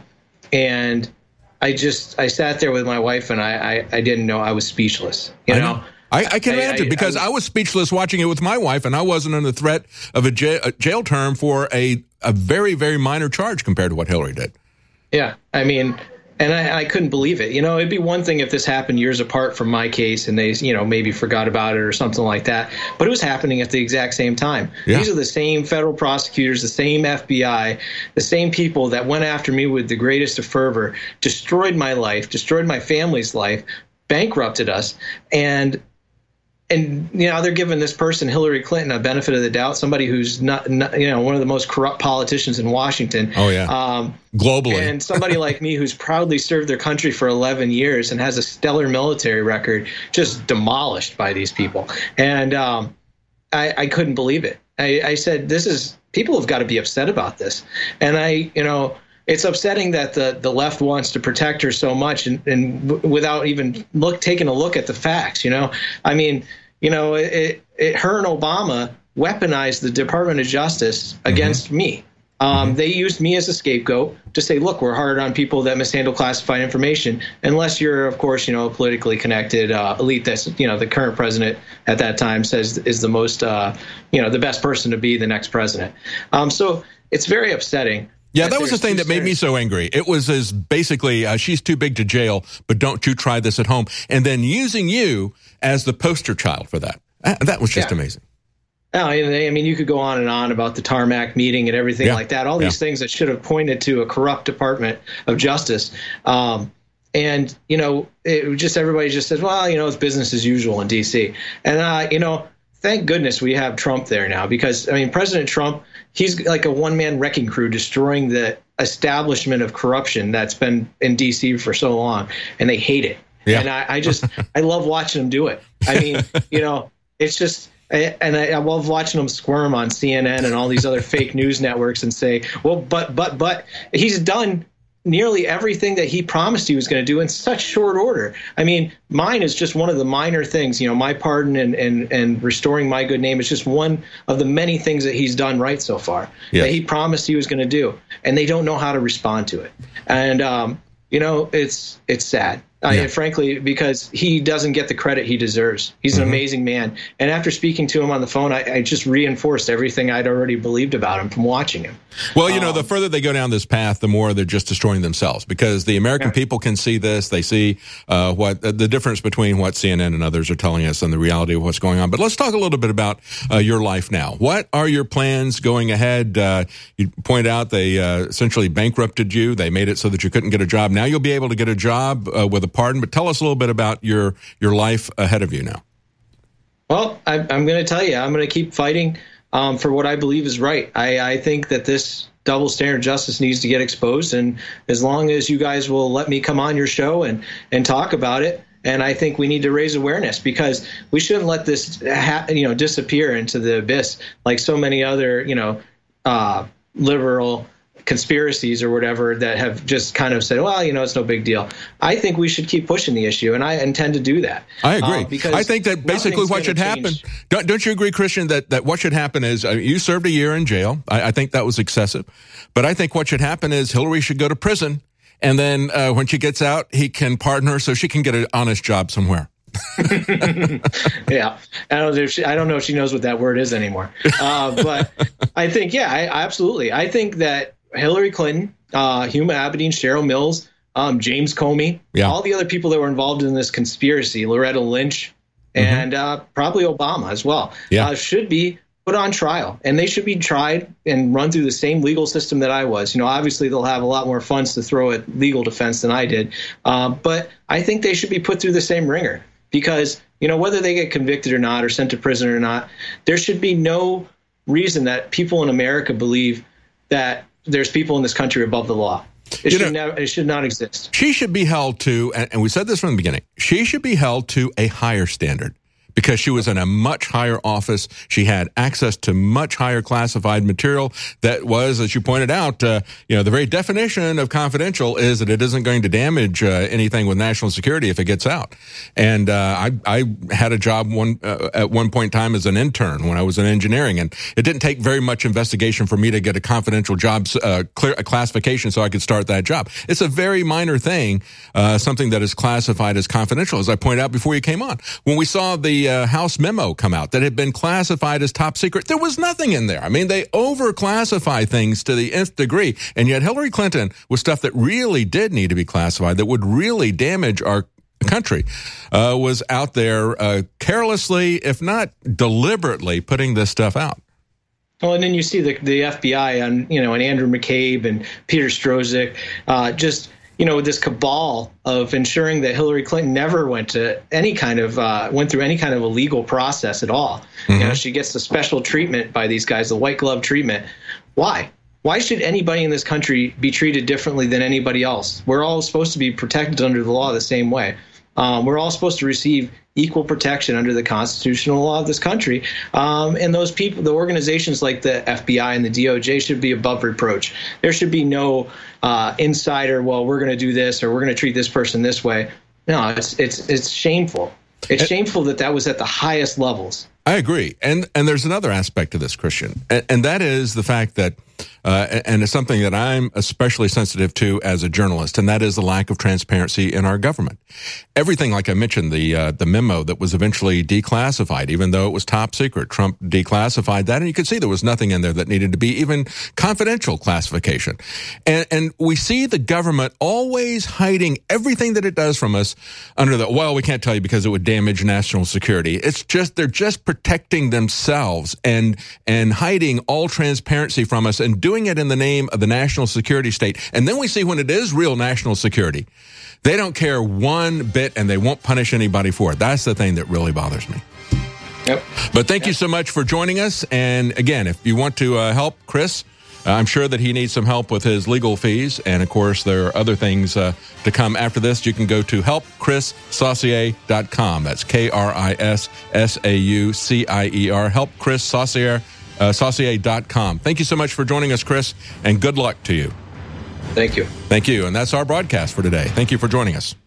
and I just, I sat there with my wife and I, I, I didn't know, I was speechless, you I know? know. I, I can I, imagine I, because I was, I was speechless watching it with my wife, and I wasn't under threat of a jail, a jail term for a, a very, very minor charge compared to what Hillary did. Yeah. I mean, and I, I couldn't believe it. You know, it'd be one thing if this happened years apart from my case and they, you know, maybe forgot about it or something like that. But it was happening at the exact same time. Yeah. These are the same federal prosecutors, the same F B I, the same people that went after me with the greatest of fervor, destroyed my life, destroyed my family's life, bankrupted us. And And, you know, they're giving this person, Hillary Clinton, a benefit of the doubt, somebody who's not, not you know, one of the most corrupt politicians in Washington. Oh, yeah. Um, Globally. And somebody like me who's proudly served their country for eleven years and has a stellar military record, just demolished by these people. And um, I, I couldn't believe it. I, I said, this is, people have got to be upset about this. And I, you know, it's upsetting that the, the left wants to protect her so much and, and w- without even look taking a look at the facts, you know. I mean, you know, it, it, her and Obama weaponized the Department of Justice against mm-hmm. me. Um, mm-hmm. They used me as a scapegoat to say, look, we're hard on people that mishandle classified information, unless you're, of course, you know, a politically connected uh, elite that's, you know, the current president at that time says is the most, uh, you know, the best person to be the next president. Um, so it's very upsetting. Yeah, that was the thing that made me so angry. It was as basically, uh, she's too big to jail, but don't you try this at home. And then using you as the poster child for that. Uh, that was just yeah. amazing. Oh, I mean, you could go on and on about the tarmac meeting and everything yeah. like that. All these yeah. things that should have pointed to a corrupt Department of Justice. Um, and, you know, it just everybody just says, well, you know, it's business as usual in D C. And, uh, you know, thank goodness we have Trump there now, because, I mean, President Trump, he's like a one-man wrecking crew destroying the establishment of corruption that's been in D C for so long, and they hate it. Yeah. And I, I just, I love watching him do it. I mean, you know, it's just, and I, I love watching him squirm on C N N and all these other fake news networks and say, well, but, but, but he's done nearly everything that he promised he was going to do in such short order. I mean, mine is just one of the minor things, you know, my pardon and, and, and restoring my good name is just one of the many things that he's done right so far yes. that he promised he was going to do. And they don't know how to respond to it. And, um, you know, it's it's sad. Yeah. I, frankly, because he doesn't get the credit he deserves. He's mm-hmm. an amazing man. And after speaking to him on the phone, I, I just reinforced everything I'd already believed about him from watching him. Well, you um, know, the further they go down this path, the more they're just destroying themselves, because the American yeah. people can see this. They see uh, what uh, the difference between what C N N and others are telling us and the reality of what's going on. But let's talk a little bit about uh, your life now. What are your plans going ahead? Uh, you point out they uh, essentially bankrupted you. They made it so that you couldn't get a job. Now you'll be able to get a job uh, with a pardon. But tell us a little bit about your your life ahead of you now. Well, I, I'm going to tell you, I'm going to keep fighting um, for what I believe is right. I, I think that this double standard justice needs to get exposed. And as long as you guys will let me come on your show and, and talk about it, and I think we need to raise awareness, because we shouldn't let this ha- you know, disappear into the abyss like so many other, you know, uh, liberal conspiracies or whatever that have just kind of said, well, you know, it's no big deal. I think we should keep pushing the issue, and I intend to do that. I agree. Uh, because I think that basically what should happen, don't, don't you agree, Christian, that, that what should happen is, uh, you served a year in jail. I, I think that was excessive. But I think what should happen is Hillary should go to prison, and then uh, when she gets out, he can pardon her so she can get an honest job somewhere. Yeah, I don't, know if she, I don't know if she knows what that word is anymore. Uh, but I think, yeah, I, absolutely. I think that Hillary Clinton, uh, Huma Abedin, Cheryl Mills, um, James Comey, yeah. all the other people that were involved in this conspiracy, Loretta Lynch, mm-hmm. and uh, probably Obama as well, yeah. uh, should be put on trial. And they should be tried and run through the same legal system that I was. You know, obviously they'll have a lot more funds to throw at legal defense than I did. Uh, but I think they should be put through the same ringer. Because, you know, whether they get convicted or not or sent to prison or not, there should be no reason that people in America believe that there's people in this country above the law. It, should, know, never, it should not exist. She should be held to, and we said this from the beginning, she should be held to a higher standard. Because she was in a much higher office. She had access to much higher classified material that was, as you pointed out, uh, you know, the very definition of confidential is that it isn't going to damage uh, anything with national security if it gets out. And uh, I, I had a job one uh, at one point in time as an intern when I was in engineering, and it didn't take very much investigation for me to get a confidential job uh, clear, a classification so I could start that job. It's a very minor thing, uh, something that is classified as confidential, as I pointed out before you came on. When we saw the Uh, House memo come out that had been classified as top secret, there was nothing in there. I mean, they over-classify things to the nth degree, and yet Hillary Clinton, with stuff that really did need to be classified, that would really damage our country, uh, was out there uh, carelessly, if not deliberately, putting this stuff out. Well, and then you see the the F B I on, you know, and Andrew McCabe and Peter Strzok, uh, just you know, this cabal of ensuring that Hillary Clinton never went to any kind of uh, went through any kind of a legal process at all. Mm-hmm. You know, she gets the special treatment by these guys, the white glove treatment. Why? Why should anybody in this country be treated differently than anybody else? We're all supposed to be protected under the law the same way. Um, we're all supposed to receive equal protection under the constitutional law of this country. Um, and those people, the organizations like the F B I and the D O J should be above reproach. There should be no uh, insider, well, we're going to do this or we're going to treat this person this way. No, it's it's it's shameful. It's shameful that that was at the highest levels. I agree. And and there's another aspect to this, Christian, and, and that is the fact that, uh, and it's something that I'm especially sensitive to as a journalist, and that is the lack of transparency in our government. Everything, like I mentioned, the uh, the memo that was eventually declassified, even though it was top secret, Trump declassified that, and you could see there was nothing in there that needed to be even confidential classification. And and we see the government always hiding everything that it does from us under the, well, we can't tell you because it would damage national security. It's just, they're just protecting themselves and and hiding all transparency from us and doing it in the name of the national security state. And then we see when it is real national security, they don't care one bit and they won't punish anybody for it. That's the thing that really bothers me. Yep. But thank yep. you so much for joining us. And again, if you want to uh, help Chris, uh, I'm sure that he needs some help with his legal fees. And of course, there are other things uh, to come after this. You can go to help chris saucier dot com. That's K R I S S A U C I E R. help chris saucier dot com. Thank you so much for joining us, Chris, and good luck to you. Thank you. Thank you. And that's our broadcast for today. Thank you for joining us.